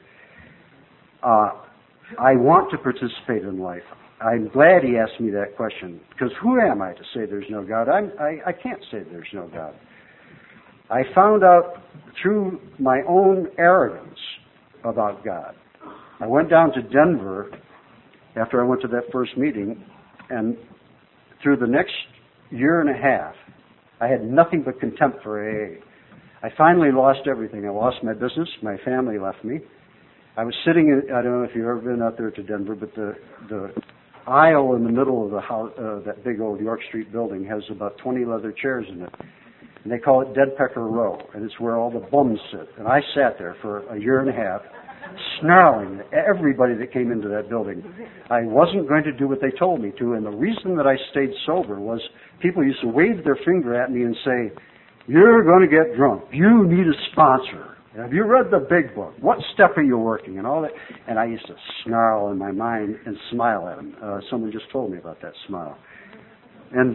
I want to participate in life. I'm glad he asked me that question, because who am I to say there's no God? I can't say there's no God. I found out through my own arrogance about God. I went down to Denver after I went to that first meeting, and through the next year and a half, I had nothing but contempt for AA. I finally lost everything. I lost my business. My family left me. I was sitting in, I don't know if you've ever been out there to Denver, but the aisle in the middle of the house, that big old York Street building, has about 20 leather chairs in it. And they call it Dead Pecker Row, and it's where all the bums sit. And I sat there for a year and a half, snarling at everybody that came into that building. I wasn't going to do what they told me to, and the reason that I stayed sober was people used to wave their finger at me and say, "You're going to get drunk. You need a sponsor. Have you read the big book? What step are you working?" And all that. And I used to snarl in my mind and smile at them. Someone just told me about that smile. And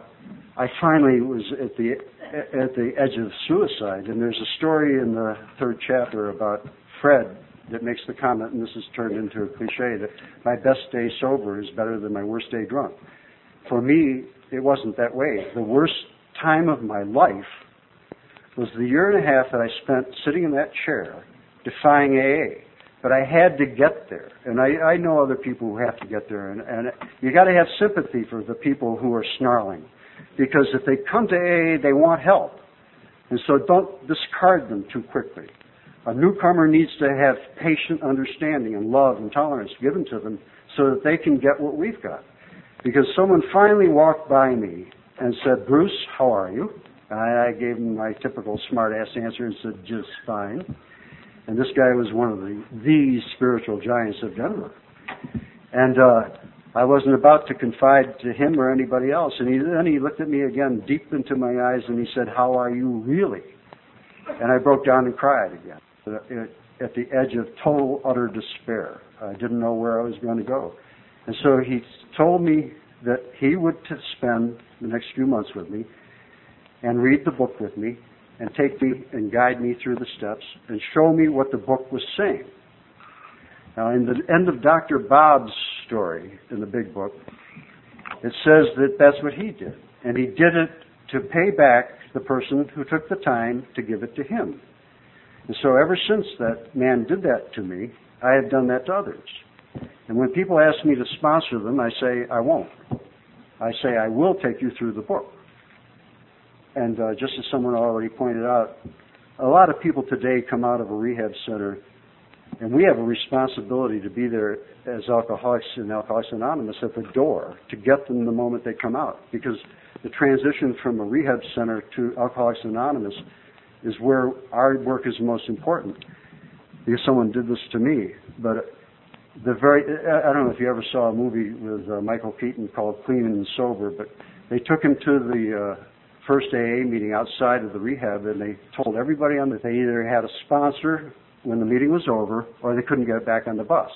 I finally was at the edge of suicide. And there's a story in the 3rd chapter about Fred that makes the comment, and this has turned into a cliche, that my best day sober is better than my worst day drunk. For me, it wasn't that way. The worst time of my life was the year and a half that I spent sitting in that chair defying AA. But I had to get there. And I know other people who have to get there. And you got to have sympathy for the people who are snarling. Because if they come to AA, they want help. And so don't discard them too quickly. A newcomer needs to have patient understanding and love and tolerance given to them so that they can get what we've got. Because someone finally walked by me and said, "Bruce, how are you?" And I gave him my typical smart-ass answer and said, "Just fine." And this guy was one of the spiritual giants of Denver. And I wasn't about to confide to him or anybody else. And then he looked at me again deep into my eyes and he said, "How are you really?" And I broke down and cried again at the edge of total, utter despair. I didn't know where I was going to go. And so he told me that he would spend the next few months with me and read the book with me and take me and guide me through the steps and show me what the book was saying. Now, in the end of Dr. Bob's story in the big book, it says that that's what he did. And he did it to pay back the person who took the time to give it to him. And so ever since that man did that to me, I have done that to others. And when people ask me to sponsor them, I say, I won't. I say, I will take you through the book. And just as someone already pointed out, a lot of people today come out of a rehab center, and we have a responsibility to be there as alcoholics in Alcoholics Anonymous at the door to get them the moment they come out. Because the transition from a rehab center to Alcoholics Anonymous is where our work is most important. Because someone did this to me. But I don't know if you ever saw a movie with Michael Keaton called Clean and Sober, but they took him to the first AA meeting outside of the rehab, and they told everybody on that they either had a sponsor when the meeting was over, or they couldn't get back on the bus.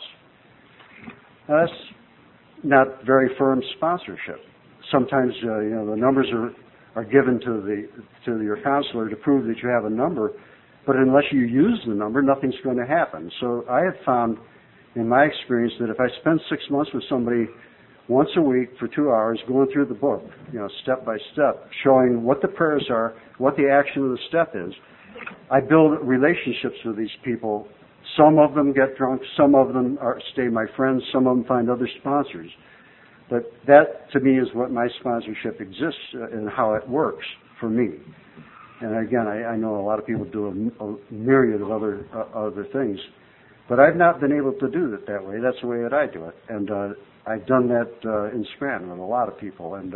Now, that's not very firm sponsorship. Sometimes, the numbers are given to your counselor to prove that you have a number, but unless you use the number, nothing's going to happen. So I have found, in my experience, that if I spend 6 months with somebody once a week for 2 hours going through the book, step by step, showing what the prayers are, what the action of the step is, I build relationships with these people. Some of them get drunk, some of them stay my friends, some of them find other sponsors. But that, to me, is what my sponsorship exists and how it works for me. And again, I know a lot of people do a myriad of other things. But I've not been able to do it that way. That's the way that I do it. And I've done that in Scranton with a lot of people. And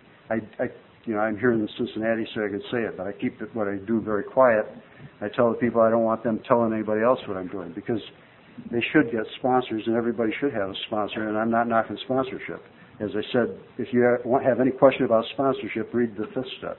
I'm here in Cincinnati, so I can say it, but I keep what I do very quiet. I tell the people I don't want them telling anybody else what I'm doing, because they should get sponsors, and everybody should have a sponsor, and I'm not knocking sponsorship. As I said, if you have any question about sponsorship, read the fifth step.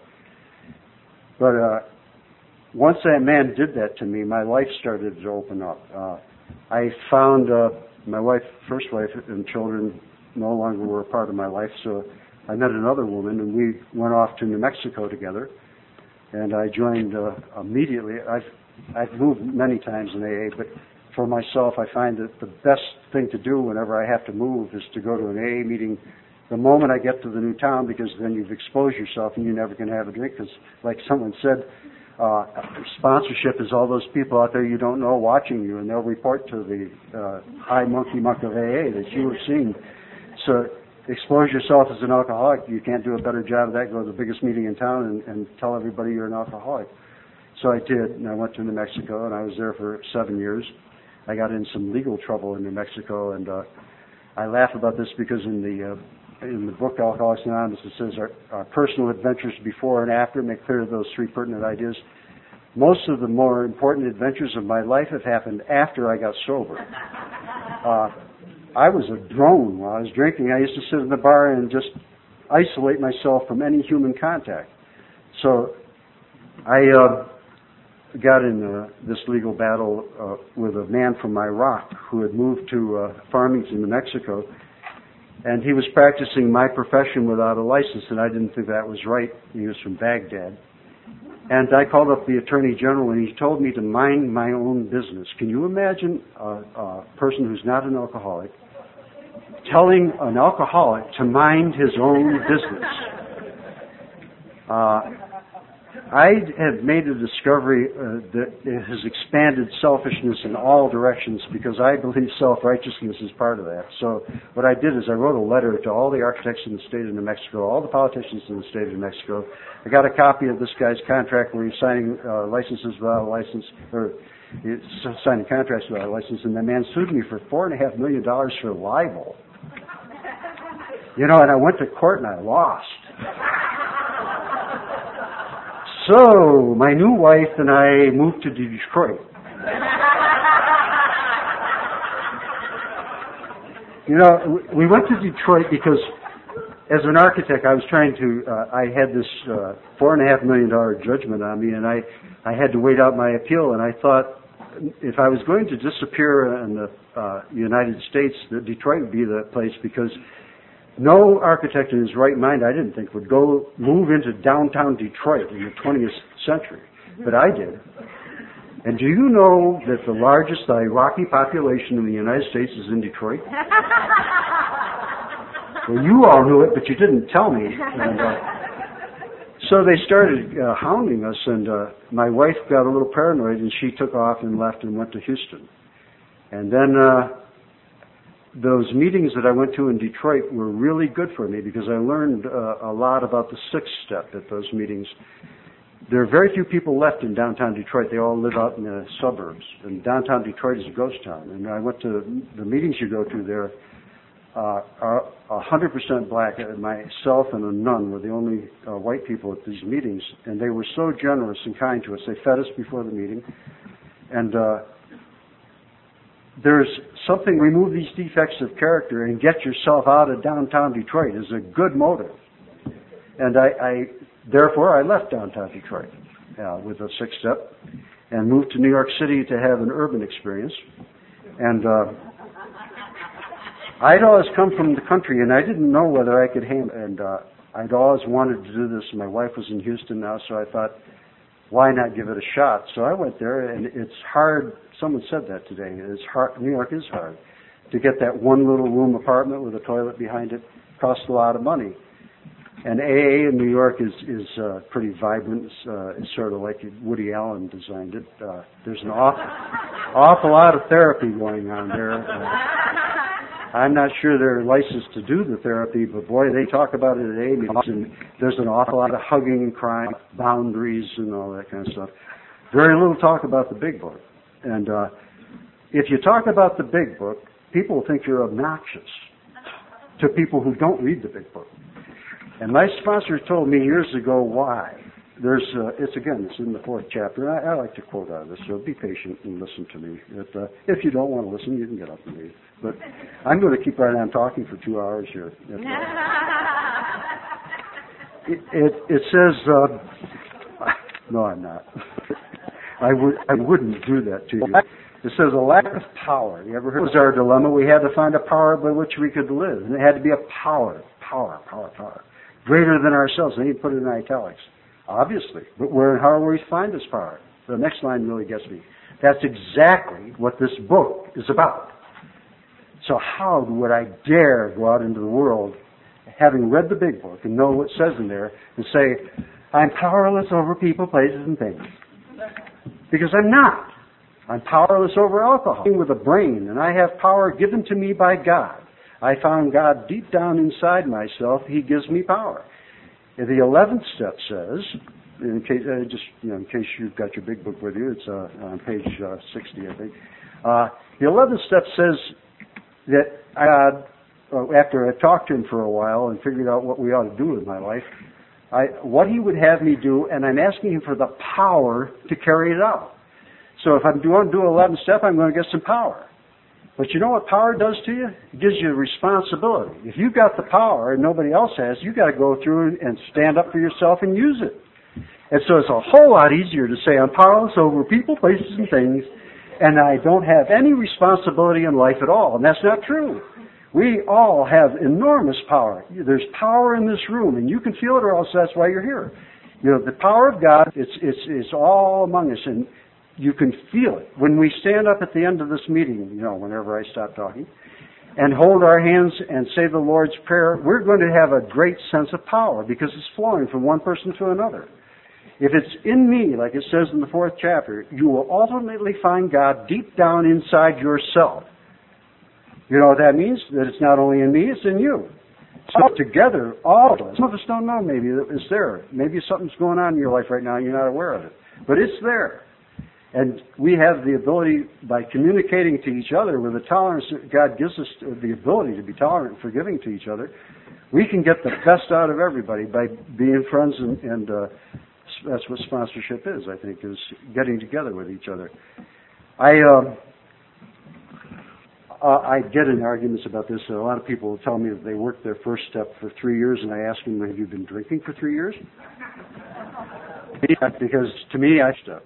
But once that man did that to me, my life started to open up. I found my first wife and children no longer were a part of my life, so I met another woman, and we went off to New Mexico together, and I joined immediately. I've moved many times in AA, but for myself, I find that the best thing to do whenever I have to move is to go to an AA meeting the moment I get to the new town, because then you've exposed yourself and you're never going to have a drink, because like someone said, sponsorship is all those people out there you don't know watching you, and they'll report to the high monkey monk of AA that you have seen. So expose yourself as an alcoholic. You can't do a better job of that. Go to the biggest meeting in town and tell everybody you're an alcoholic. So I did, and I went to New Mexico, and I was there for 7 years. I got in some legal trouble in New Mexico, and I laugh about this because in the book Alcoholics Anonymous it says our personal adventures before and after make clear those three pertinent ideas. Most of the more important adventures of my life have happened after I got sober. I was a drone while I was drinking. I used to sit in the bar and just isolate myself from any human contact. So I got in this legal battle with a man from Iraq who had moved to Farmington, New Mexico, and he was practicing my profession without a license, and I didn't think that was right. He was from Baghdad. And I called up the Attorney General, and he told me to mind my own business. Can you imagine a person who's not an alcoholic telling an alcoholic to mind his own business? I have made a discovery that it has expanded selfishness in all directions, because I believe self-righteousness is part of that. So what I did is I wrote a letter to all the architects in the state of New Mexico, all the politicians in the state of New Mexico. I got a copy of this guy's contract where he's signing licenses without a license, or he's signing contracts without a license, and the man sued me for $4.5 million for libel. And I went to court and I lost. So, my new wife and I moved to Detroit. We went to Detroit because as an architect, I was I had this $4.5 million judgment on me, and I had to wait out my appeal, and I thought if I was going to disappear in the United States, that Detroit would be the place, because no architect in his right mind, I didn't think, would go move into downtown Detroit in the 20th century. but I did. And do you know that the largest Iraqi population in the United States is in Detroit? Well, you all knew it, but you didn't tell me. And, so they started hounding us, and my wife got a little paranoid, and she took off and left and went to Houston. And then those meetings that I went to in Detroit were really good for me because I learned a lot about the sixth step at those meetings. There are very few people left in downtown Detroit. They all live out in the suburbs. And downtown Detroit is a ghost town. And I went to the meetings you go to there are 100% black. Myself and a nun were the only white people at these meetings. And they were so generous and kind to us. They fed us before the meeting. And there's something, remove these defects of character and get yourself out of downtown Detroit is a good motive. And therefore, I left downtown Detroit with a sixth step and moved to New York City to have an urban experience. And I'd always come from the country, and I didn't know whether I could handle it. And I'd always wanted to do this. My wife was in Houston now, so I thought, why not give it a shot? So I went there, and it's hard. Someone said that today. It's hard. New York is hard. To get that one little room apartment with a toilet behind it costs a lot of money. And AA in New York is pretty vibrant. It's sort of like Woody Allen designed it. There's an awful lot of therapy going on there. I'm not sure they're licensed to do the therapy, but boy, they talk about it at AA meetings, and there's an awful lot of hugging and crying, boundaries and all that kind of stuff. Very little talk about the big book. And if you talk about the big book, people think you're obnoxious to people who don't read the big book. And my sponsor told me years ago why. It's in the fourth chapter. I like to quote out of this, so be patient and listen to me. If you don't want to listen, you can get up and leave. But I'm going to keep right on talking for 2 hours here. It says, no, I'm not. I wouldn't do that to you. It says a lack of power. You ever heard? It was our dilemma. We had to find a power by which we could live. And it had to be a power. Greater than ourselves. And he put it in italics. Obviously. But how will we find this power? The next line really gets me. That's exactly what this book is about. So how would I dare go out into the world, having read the big book and know what it says in there, and say, I'm powerless over people, places, and things? Because I'm not. I'm powerless over alcohol. With a brain, and I have power given to me by God. I found God deep down inside myself. He gives me power. And the 11th step says, in case you've got your big book with you, it's on page 60, I think. The 11th step says that after I talked to him for a while and figured out what we ought to do with my life, what he would have me do, and I'm asking him for the power to carry it out. So if I'm going to do 11th step, I'm going to get some power. But you know what power does to you? It gives you responsibility. If you've got the power and nobody else has, you've got to go through and stand up for yourself and use it. And so it's a whole lot easier to say I'm powerless over people, places, and things, and I don't have any responsibility in life at all. And that's not true. We all have enormous power. There's power in this room, and you can feel it, or else that's why you're here. You know, the power of God, it's all among us, and you can feel it. When we stand up at the end of this meeting, whenever I stop talking, and hold our hands and say the Lord's Prayer, we're going to have a great sense of power because it's flowing from one person to another. If it's in me, like it says in the 4th chapter, you will ultimately find God deep down inside yourself. You know what that means? That it's not only in me, it's in you. So together, all of us, some of us don't know maybe that it's there. Maybe something's going on in your life right now and you're not aware of it. But it's there. And we have the ability, by communicating to each other with the tolerance that God gives us, the ability to be tolerant and forgiving to each other, we can get the best out of everybody by being friends, and that's what sponsorship is, I think, is getting together with each other. I get in arguments about this. A lot of people will tell me that they worked their first step for 3 years, and I ask them, have you been drinking for 3 years? Because to me,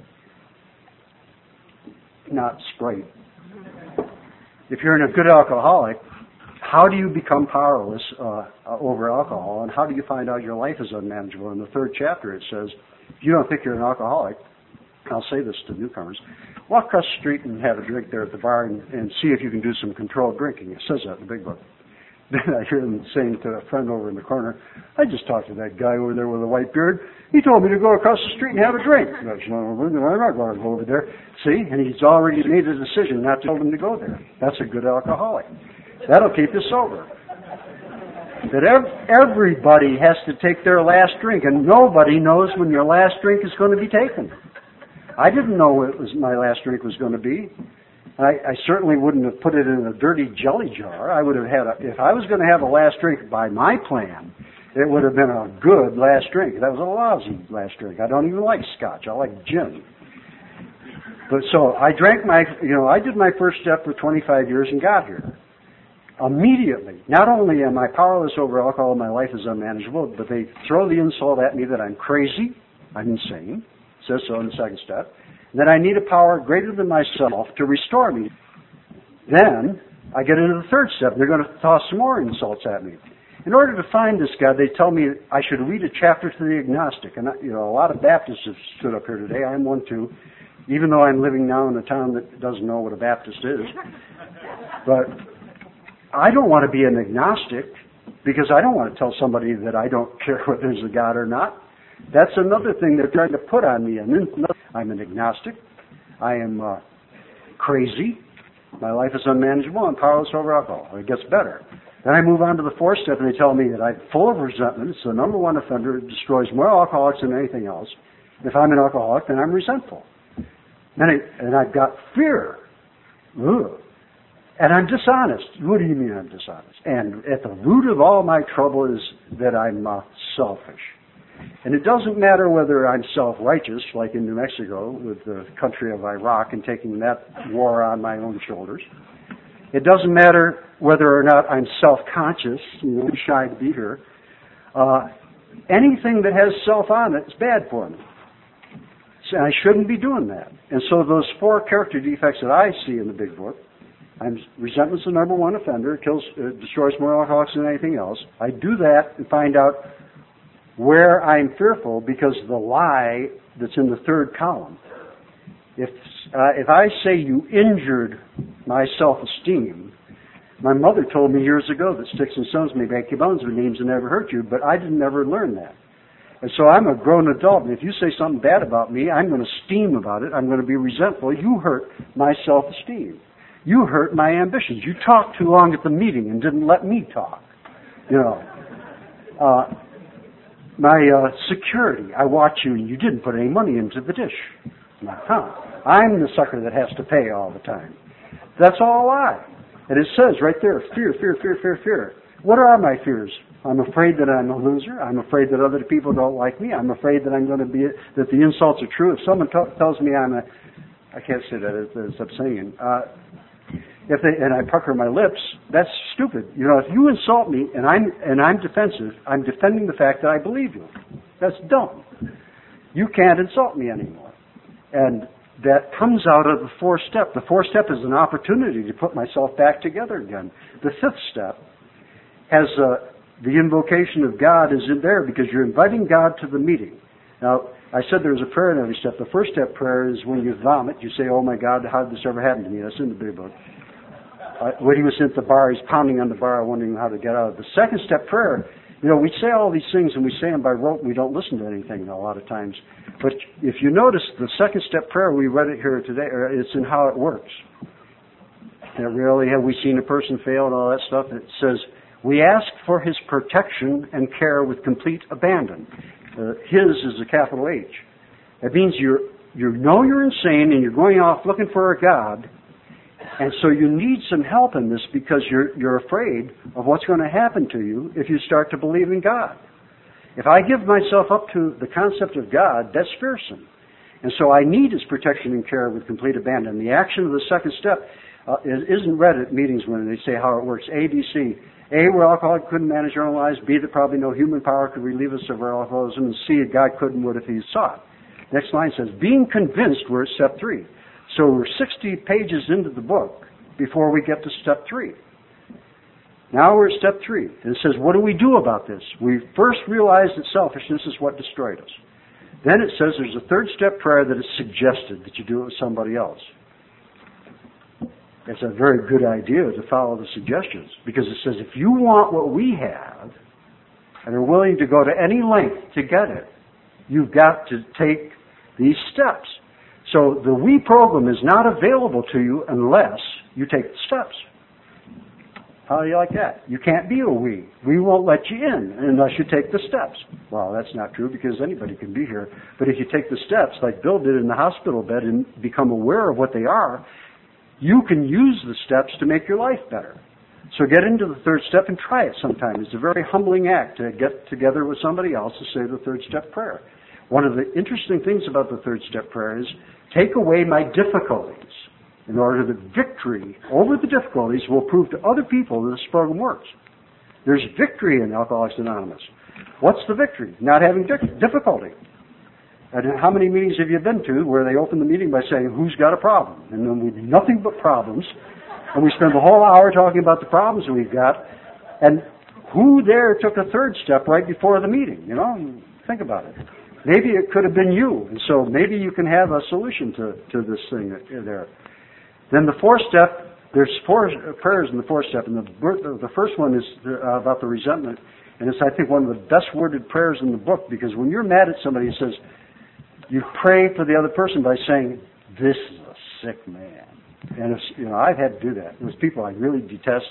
not Sprite. If you're a good alcoholic, how do you become powerless over alcohol, and how do you find out your life is unmanageable? In the 3rd chapter it says, if you don't think you're an alcoholic, I'll say this to newcomers, walk across the street and have a drink there at the bar and see if you can do some controlled drinking. It says that in the big book. Then I hear them saying to a friend over in the corner, I just talked to that guy over there with a white beard. He told me to go across the street and have a drink. I'm not going to go over there. See? And he's already made a decision not to tell him to go there. That's a good alcoholic. That'll keep you sober. That everybody has to take their last drink, and nobody knows when your last drink is going to be taken. I didn't know what my last drink was going to be. I certainly wouldn't have put it in a dirty jelly jar. I would have had if I was going to have a last drink by my plan, it would have been a good last drink. That was a lousy last drink. I don't even like scotch. I like gin. But so I drank I did my first step for 25 years and got here. Immediately, not only am I powerless over alcohol, my life is unmanageable, but they throw the insult at me that I'm crazy, I'm insane, says so in the second step, that I need a power greater than myself to restore me. Then I get into the third step. They're going to toss some more insults at me. In order to find this God, they tell me I should read a chapter to the agnostic. And a lot of Baptists have stood up here today. I'm one too, even though I'm living now in a town that doesn't know what a Baptist is. But I don't want to be an agnostic because I don't want to tell somebody that I don't care whether there's a God or not. That's another thing they're trying to put on me. I'm an agnostic. I am crazy. My life is unmanageable. I'm powerless over alcohol. It gets better. Then I move on to the fourth step, and they tell me that I'm full of resentment. It's the number one offender. It destroys more alcoholics than anything else. If I'm an alcoholic, then I'm resentful. And I've got fear. Ugh. And I'm dishonest. What do you mean I'm dishonest? And at the root of all my trouble is that I'm selfish. And it doesn't matter whether I'm self-righteous, like in New Mexico with the country of Iraq and taking that war on my own shoulders. It doesn't matter whether or not I'm self-conscious, shy to be here. Anything that has self on it is bad for me. So I shouldn't be doing that. And so those four character defects that I see in the big book, resentment's the number one offender. It destroys more alcoholics than anything else. I do that and find out where I'm fearful because of the lie that's in the third column. If I say you injured my self-esteem, my mother told me years ago that sticks and stones may break your bones, but names will never hurt you, but I didn't ever learn that. And so I'm a grown adult, and if you say something bad about me, I'm going to steam about it. I'm going to be resentful. You hurt my self-esteem. You hurt my ambitions. You talked too long at the meeting and didn't let me talk. My security. I watch you and you didn't put any money into the dish. I'm the sucker that has to pay all the time. That's all a lie. And it says right there, fear, fear, fear, fear, fear. What are my fears? I'm afraid that I'm a loser. I'm afraid that other people don't like me. I'm afraid that that the insults are true. If someone tells me I can't say that, it's obscene. And I pucker my lips, that's stupid. If you insult me and I'm defensive, I'm defending the fact that I believe you. That's dumb. You can't insult me anymore. And that comes out of the fourth step. The fourth step is an opportunity to put myself back together again. The fifth step has the invocation of God is in there because you're inviting God to the meeting. Now, I said there's a prayer in every step. The first step prayer is when you vomit. You say, oh my God, how did this ever happen to me? That's in the big book. When he was at the bar, he's pounding on the bar, wondering how to get out. The second step prayer, we say all these things and we say them by rote and we don't listen to anything a lot of times. But if you notice, the second step prayer, we read it here today, it's in how it works. And rarely have we seen a person fail and all that stuff. It says, we ask for his protection and care with complete abandon. His is a capital H. That means you know you're insane and you're going off looking for a God. And so you need some help in this because you're afraid of what's going to happen to you if you start to believe in God. If I give myself up to the concept of God, that's fearsome. And so I need his protection and care with complete abandon. The action of the second step isn't read at meetings when they say how it works. A, B, C. A, where alcoholics couldn't manage their own lives. B, that probably no human power could relieve us of our alcoholism. And C, God couldn't would if he sought. Next line says, being convinced, we're at step 3. So we're 60 pages into the book before we get to step 3. Now we're at step 3. And it says, what do we do about this? We first realize that selfishness is what destroyed us. Then it says there's a third step prayer that is suggested that you do it with somebody else. It's a very good idea to follow the suggestions, because it says if you want what we have and are willing to go to any length to get it, you've got to take these steps. So the we program is not available to you unless you take the steps. How do you like that? You can't be a we. We won't let you in unless you take the steps. Well, that's not true, because anybody can be here. But if you take the steps, like Bill did in the hospital bed, and become aware of what they are, you can use the steps to make your life better. So get into the third step and try it sometime. It's a very humbling act to get together with somebody else to say the third step prayer. One of the interesting things about the third step prayer is, take away my difficulties, in order that victory over the difficulties will prove to other people that this program works. There's victory in Alcoholics Anonymous. What's the victory? Not having difficulty. And how many meetings have you been to where they open the meeting by saying, who's got a problem? And then we do nothing but problems. And we spend the whole hour talking about the problems that we've got. And who there took a third step right before the meeting? You know, think about it. Maybe it could have been you. And so maybe you can have a solution to this thing there. Then the fourth step, there's four prayers in the fourth step. And the first one is about the resentment. And it's, I think, one of the best worded prayers in the book, because when you're mad at somebody, it says, you pray for the other person by saying, this is a sick man. And it's, you know, I've had to do that. There's people I really detest.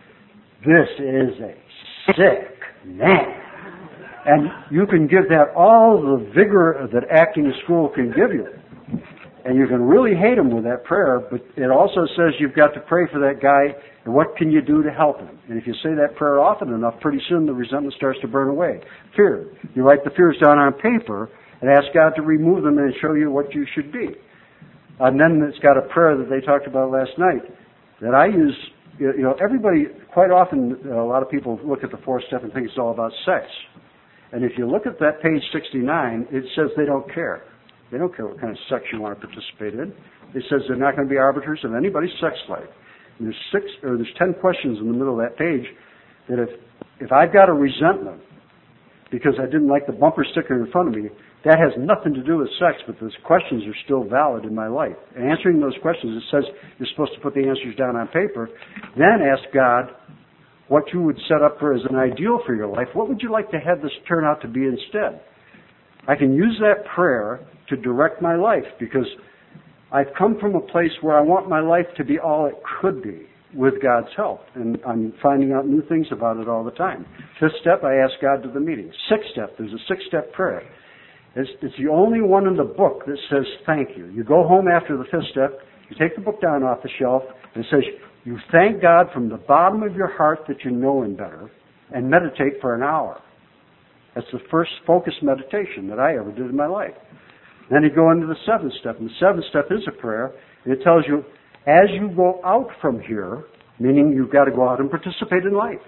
This is a sick man. And you can give that all the vigor that acting in school can give you. And you can really hate him with that prayer, but it also says you've got to pray for that guy, and what can you do to help him? And if you say that prayer often enough, pretty soon the resentment starts to burn away. Fear. You write the fears down on paper and ask God to remove them and show you what you should be. And then it's got a prayer that they talked about last night that I use. You know, everybody, quite often, a lot of people look at the fourth step and think it's all about sex. And if you look at that page 69, it says they don't care. They don't care what kind of sex you want to participate in. It says they're not going to be arbiters of anybody's sex life. And there's 10 questions in the middle of that page that if I've got a resentment because I didn't like the bumper sticker in front of me, that has nothing to do with sex, but those questions are still valid in my life. And answering those questions, it says you're supposed to put the answers down on paper, then ask God what you would set up for as an ideal for your life. What would you like to have this turn out to be instead? I can use that prayer to direct my life, because I've come from a place where I want my life to be all it could be with God's help, and I'm finding out new things about it all the time. Fifth step, I ask God to the meeting. Sixth step, there's a six-step prayer. It's the only one in the book that says thank you. You go home after the fifth step, you take the book down off the shelf, and it says you thank God from the bottom of your heart that you know Him better, and meditate for an hour. That's the first focused meditation that I ever did in my life. Then you go into the seventh step, and the seventh step is a prayer, and it tells you, as you go out from here, meaning you've got to go out and participate in life.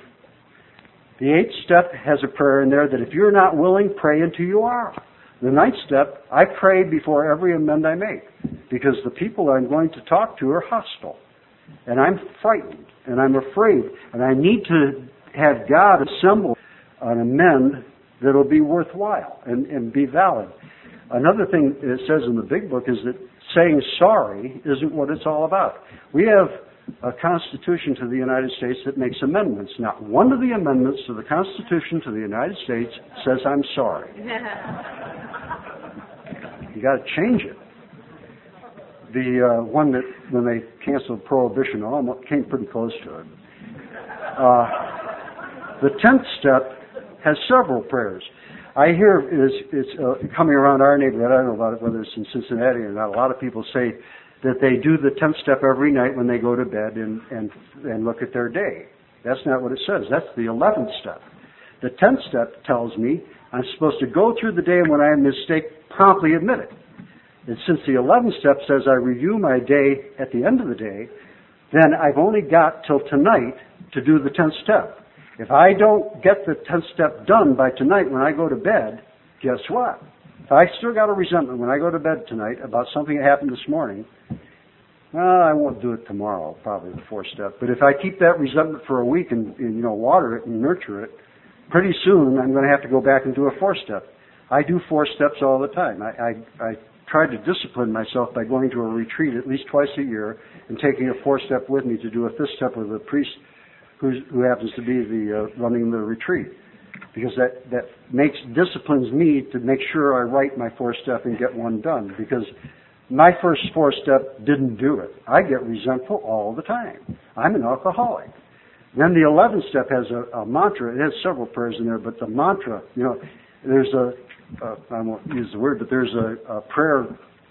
The eighth step has a prayer in there that if you're not willing, pray until you are. The ninth step, I pray before every amend I make, because the people I'm going to talk to are hostile. And I'm frightened, and I'm afraid, and I need to have God assemble an amend that will be worthwhile and be valid. Another thing it says in the big book is that saying sorry isn't what it's all about. We have a Constitution to the United States that makes amendments. Not one of the amendments to the Constitution to the United States says I'm sorry. You got to change it. The one that when they canceled Prohibition, almost came pretty close to it. The 10th step has several prayers. I hear it's coming around our neighborhood. I don't know about it, whether it's in Cincinnati or not. A lot of people say that they do the 10th step every night when they go to bed and look at their day. That's not what it says. That's the 11th step. The 10th step tells me I'm supposed to go through the day, and when I mistake, promptly admit it. And since the 11th step says I review my day at the end of the day, then I've only got till tonight to do the 10th step. If I don't get the 10th step done by tonight when I go to bed, guess what? If I still got a resentment when I go to bed tonight about something that happened this morning, well, I won't do it tomorrow, probably the 4th step. But if I keep that resentment for a week and water it and nurture it, pretty soon I'm going to have to go back and do a 4th step. I do 4 steps all the time. I try to discipline myself by going to a retreat at least twice a year and taking a 4-step with me to do a 5th step with a priest who happens to be the running the retreat. Because that disciplines me to make sure I write my 4-step and get one done. Because my first 4-step didn't do it. I get resentful all the time. I'm an alcoholic. Then the 11th step has a mantra. It has several prayers in there, but the mantra, there's I won't use the word, but there's a prayer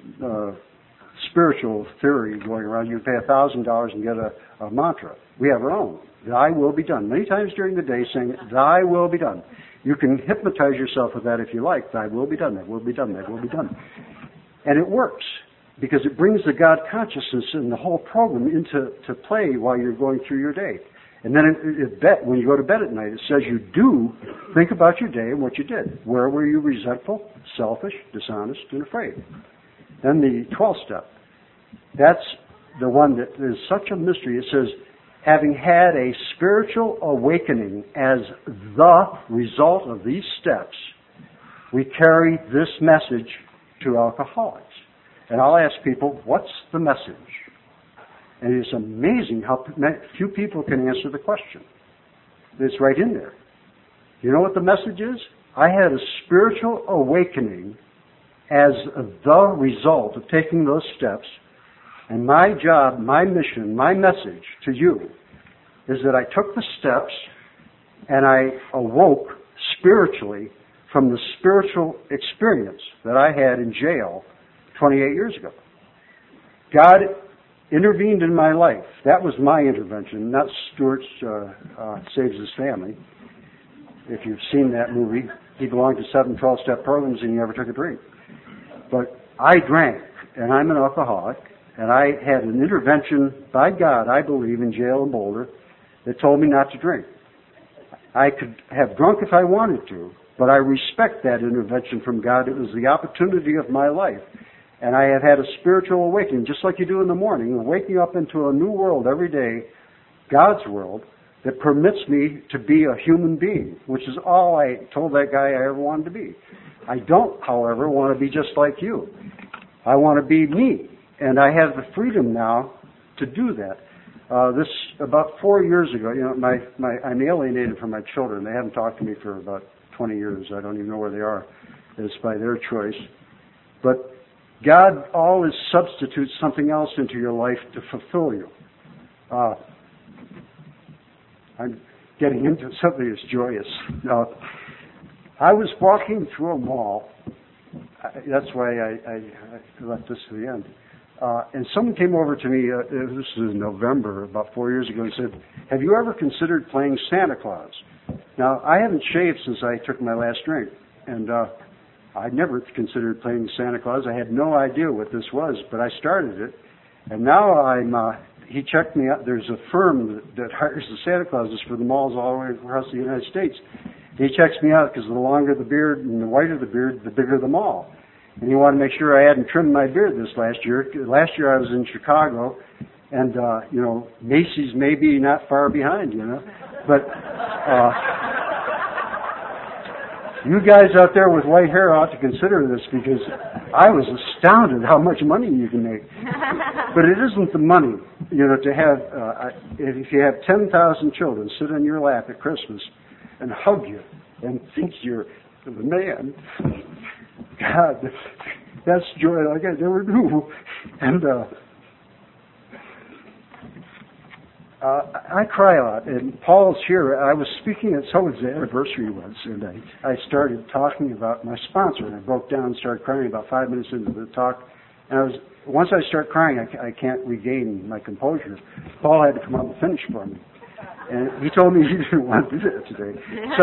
spiritual theory going around. You pay $1,000 and get a mantra. We have our own. Thy will be done. Many times during the day saying, Thy will be done. You can hypnotize yourself with that if you like. Thy will be done, Thy will be done, Thy will be done. And it works because it brings the God consciousness and the whole program into play while you're going through your day. And then when you go to bed at night, it says you do think about your day and what you did. Where were you resentful, selfish, dishonest, and afraid? Then the 12th step. That's the one that is such a mystery. It says, having had a spiritual awakening as the result of these steps, we carry this message to alcoholics. And I'll ask people, what's the message? And it's amazing how few people can answer the question. It's right in there. You know what the message is? I had a spiritual awakening as the result of taking those steps. And my job, my mission, my message to you is that I took the steps and I awoke spiritually from the spiritual experience that I had in jail 28 years ago. God intervened in my life. That was my intervention, not Stuart's Saves His Family. If you've seen that movie, he belonged to 7 12-step programs and he never took a drink. But I drank, and I'm an alcoholic, and I had an intervention by God, I believe, in jail in Boulder that told me not to drink. I could have drunk if I wanted to, but I respect that intervention from God. It was the opportunity of my life. And I have had a spiritual awakening, just like you do in the morning, waking up into a new world every day, God's world, that permits me to be a human being, which is all I told that guy I ever wanted to be. I don't, however, want to be just like you. I want to be me. And I have the freedom now to do that. About 4 years ago, I'm alienated from my children. They haven't talked to me for about 20 years. I don't even know where they are. It's by their choice. But God always substitutes something else into your life to fulfill you. I'm getting into something that's joyous. I was walking through a mall. That's why I left this to the end. And someone came over to me, this was in November, about 4 years ago, and said, have you ever considered playing Santa Claus? Now, I haven't shaved since I took my last drink. And I never considered playing Santa Claus. I had no idea what this was, but I started it. And now he checked me out. There's a firm that hires the Santa Clauses for the malls all the way across the United States. He checks me out because the longer the beard and the whiter the beard, the bigger the mall. And he wanted to make sure I hadn't trimmed my beard this last year. Last year I was in Chicago, and, Macy's may be not far behind, But you guys out there with white hair ought to consider this because I was astounded how much money you can make. But it isn't the money, to have, if you have 10,000 children sit on your lap at Christmas and hug you and think you're the man. God, that's joy like I never knew. And I cry a lot. And Paul's here. I was speaking at someone's anniversary once, and I started talking about my sponsor, and I broke down and started crying about 5 minutes into the talk. And once I start crying, I can't regain my composure. Paul had to come up and finish for me. And he told me he didn't want to do that today. So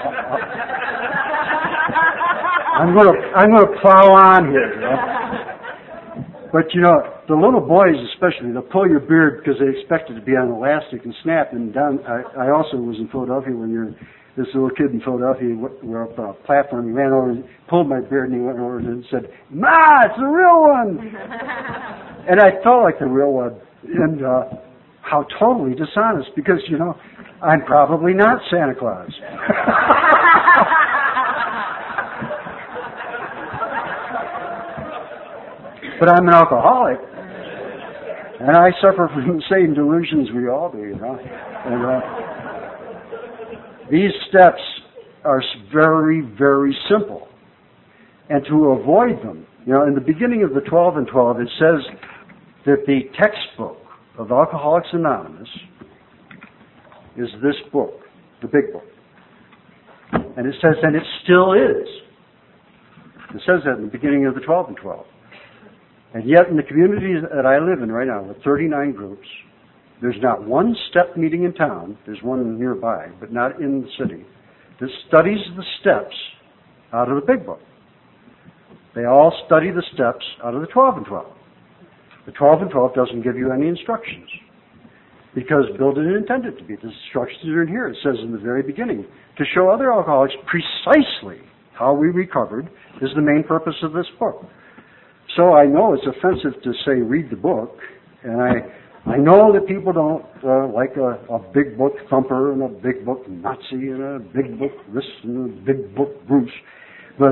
I'm going to plow on here. But the little boys especially, they'll pull your beard because they expect it to be on elastic and snap. And down, I also was in Philadelphia when this little kid in Philadelphia, we're up on a platform. He ran over and pulled my beard, and he went over and said, "Ma, it's the real one." And I felt like the real one. And how totally dishonest, because, I'm probably not Santa Claus. but I'm an alcoholic. And I suffer from the same delusions we all do, And these steps are very, very simple. And to avoid them, in the beginning of the 12 and 12, it says that the textbook of Alcoholics Anonymous is this book, the big book. And it says, and it still is. It says that in the beginning of the 12 and 12. And yet in the community that I live in right now, with 39 groups, there's not one step meeting in town, there's one nearby, but not in the city, that studies the steps out of the big book. They all study the steps out of the 12 and 12. The 12 and 12 doesn't give you any instructions, because Bill didn't intend it to be. The instructions are in here. It says in the very beginning, to show other alcoholics precisely how we recovered is the main purpose of this book. So I know it's offensive to say read the book, and I know that people don't like a big book thumper and a big book Nazi and a big book this and a big book Bruce, but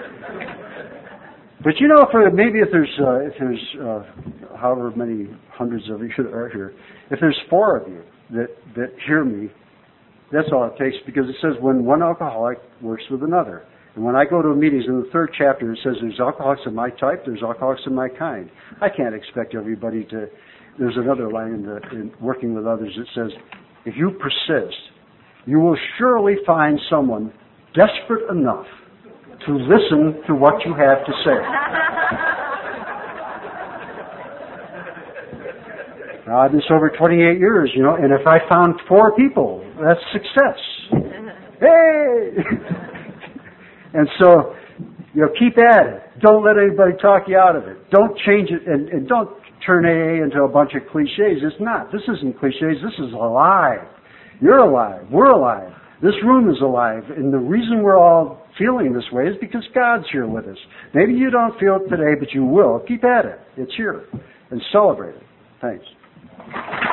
if there's however many hundreds of you are here, if there's 4 of you that hear me, that's all it takes, because it says when one alcoholic works with another. And when I go to meetings in the 3rd chapter, it says there's alcoholics of my type, there's alcoholics of my kind. I can't expect everybody to. There's another line in working with others that says, if you persist, you will surely find someone desperate enough to listen to what you have to say. Now, I've been sober 28 years, and if I found 4 people, that's success. Hey! And so, keep at it. Don't let anybody talk you out of it. Don't change it, and don't turn AA into a bunch of cliches. It's not. This isn't cliches. This is alive. You're alive. We're alive. This room is alive. And the reason we're all feeling this way is because God's here with us. Maybe you don't feel it today, but you will. Keep at it. It's here. And celebrate it. Thanks.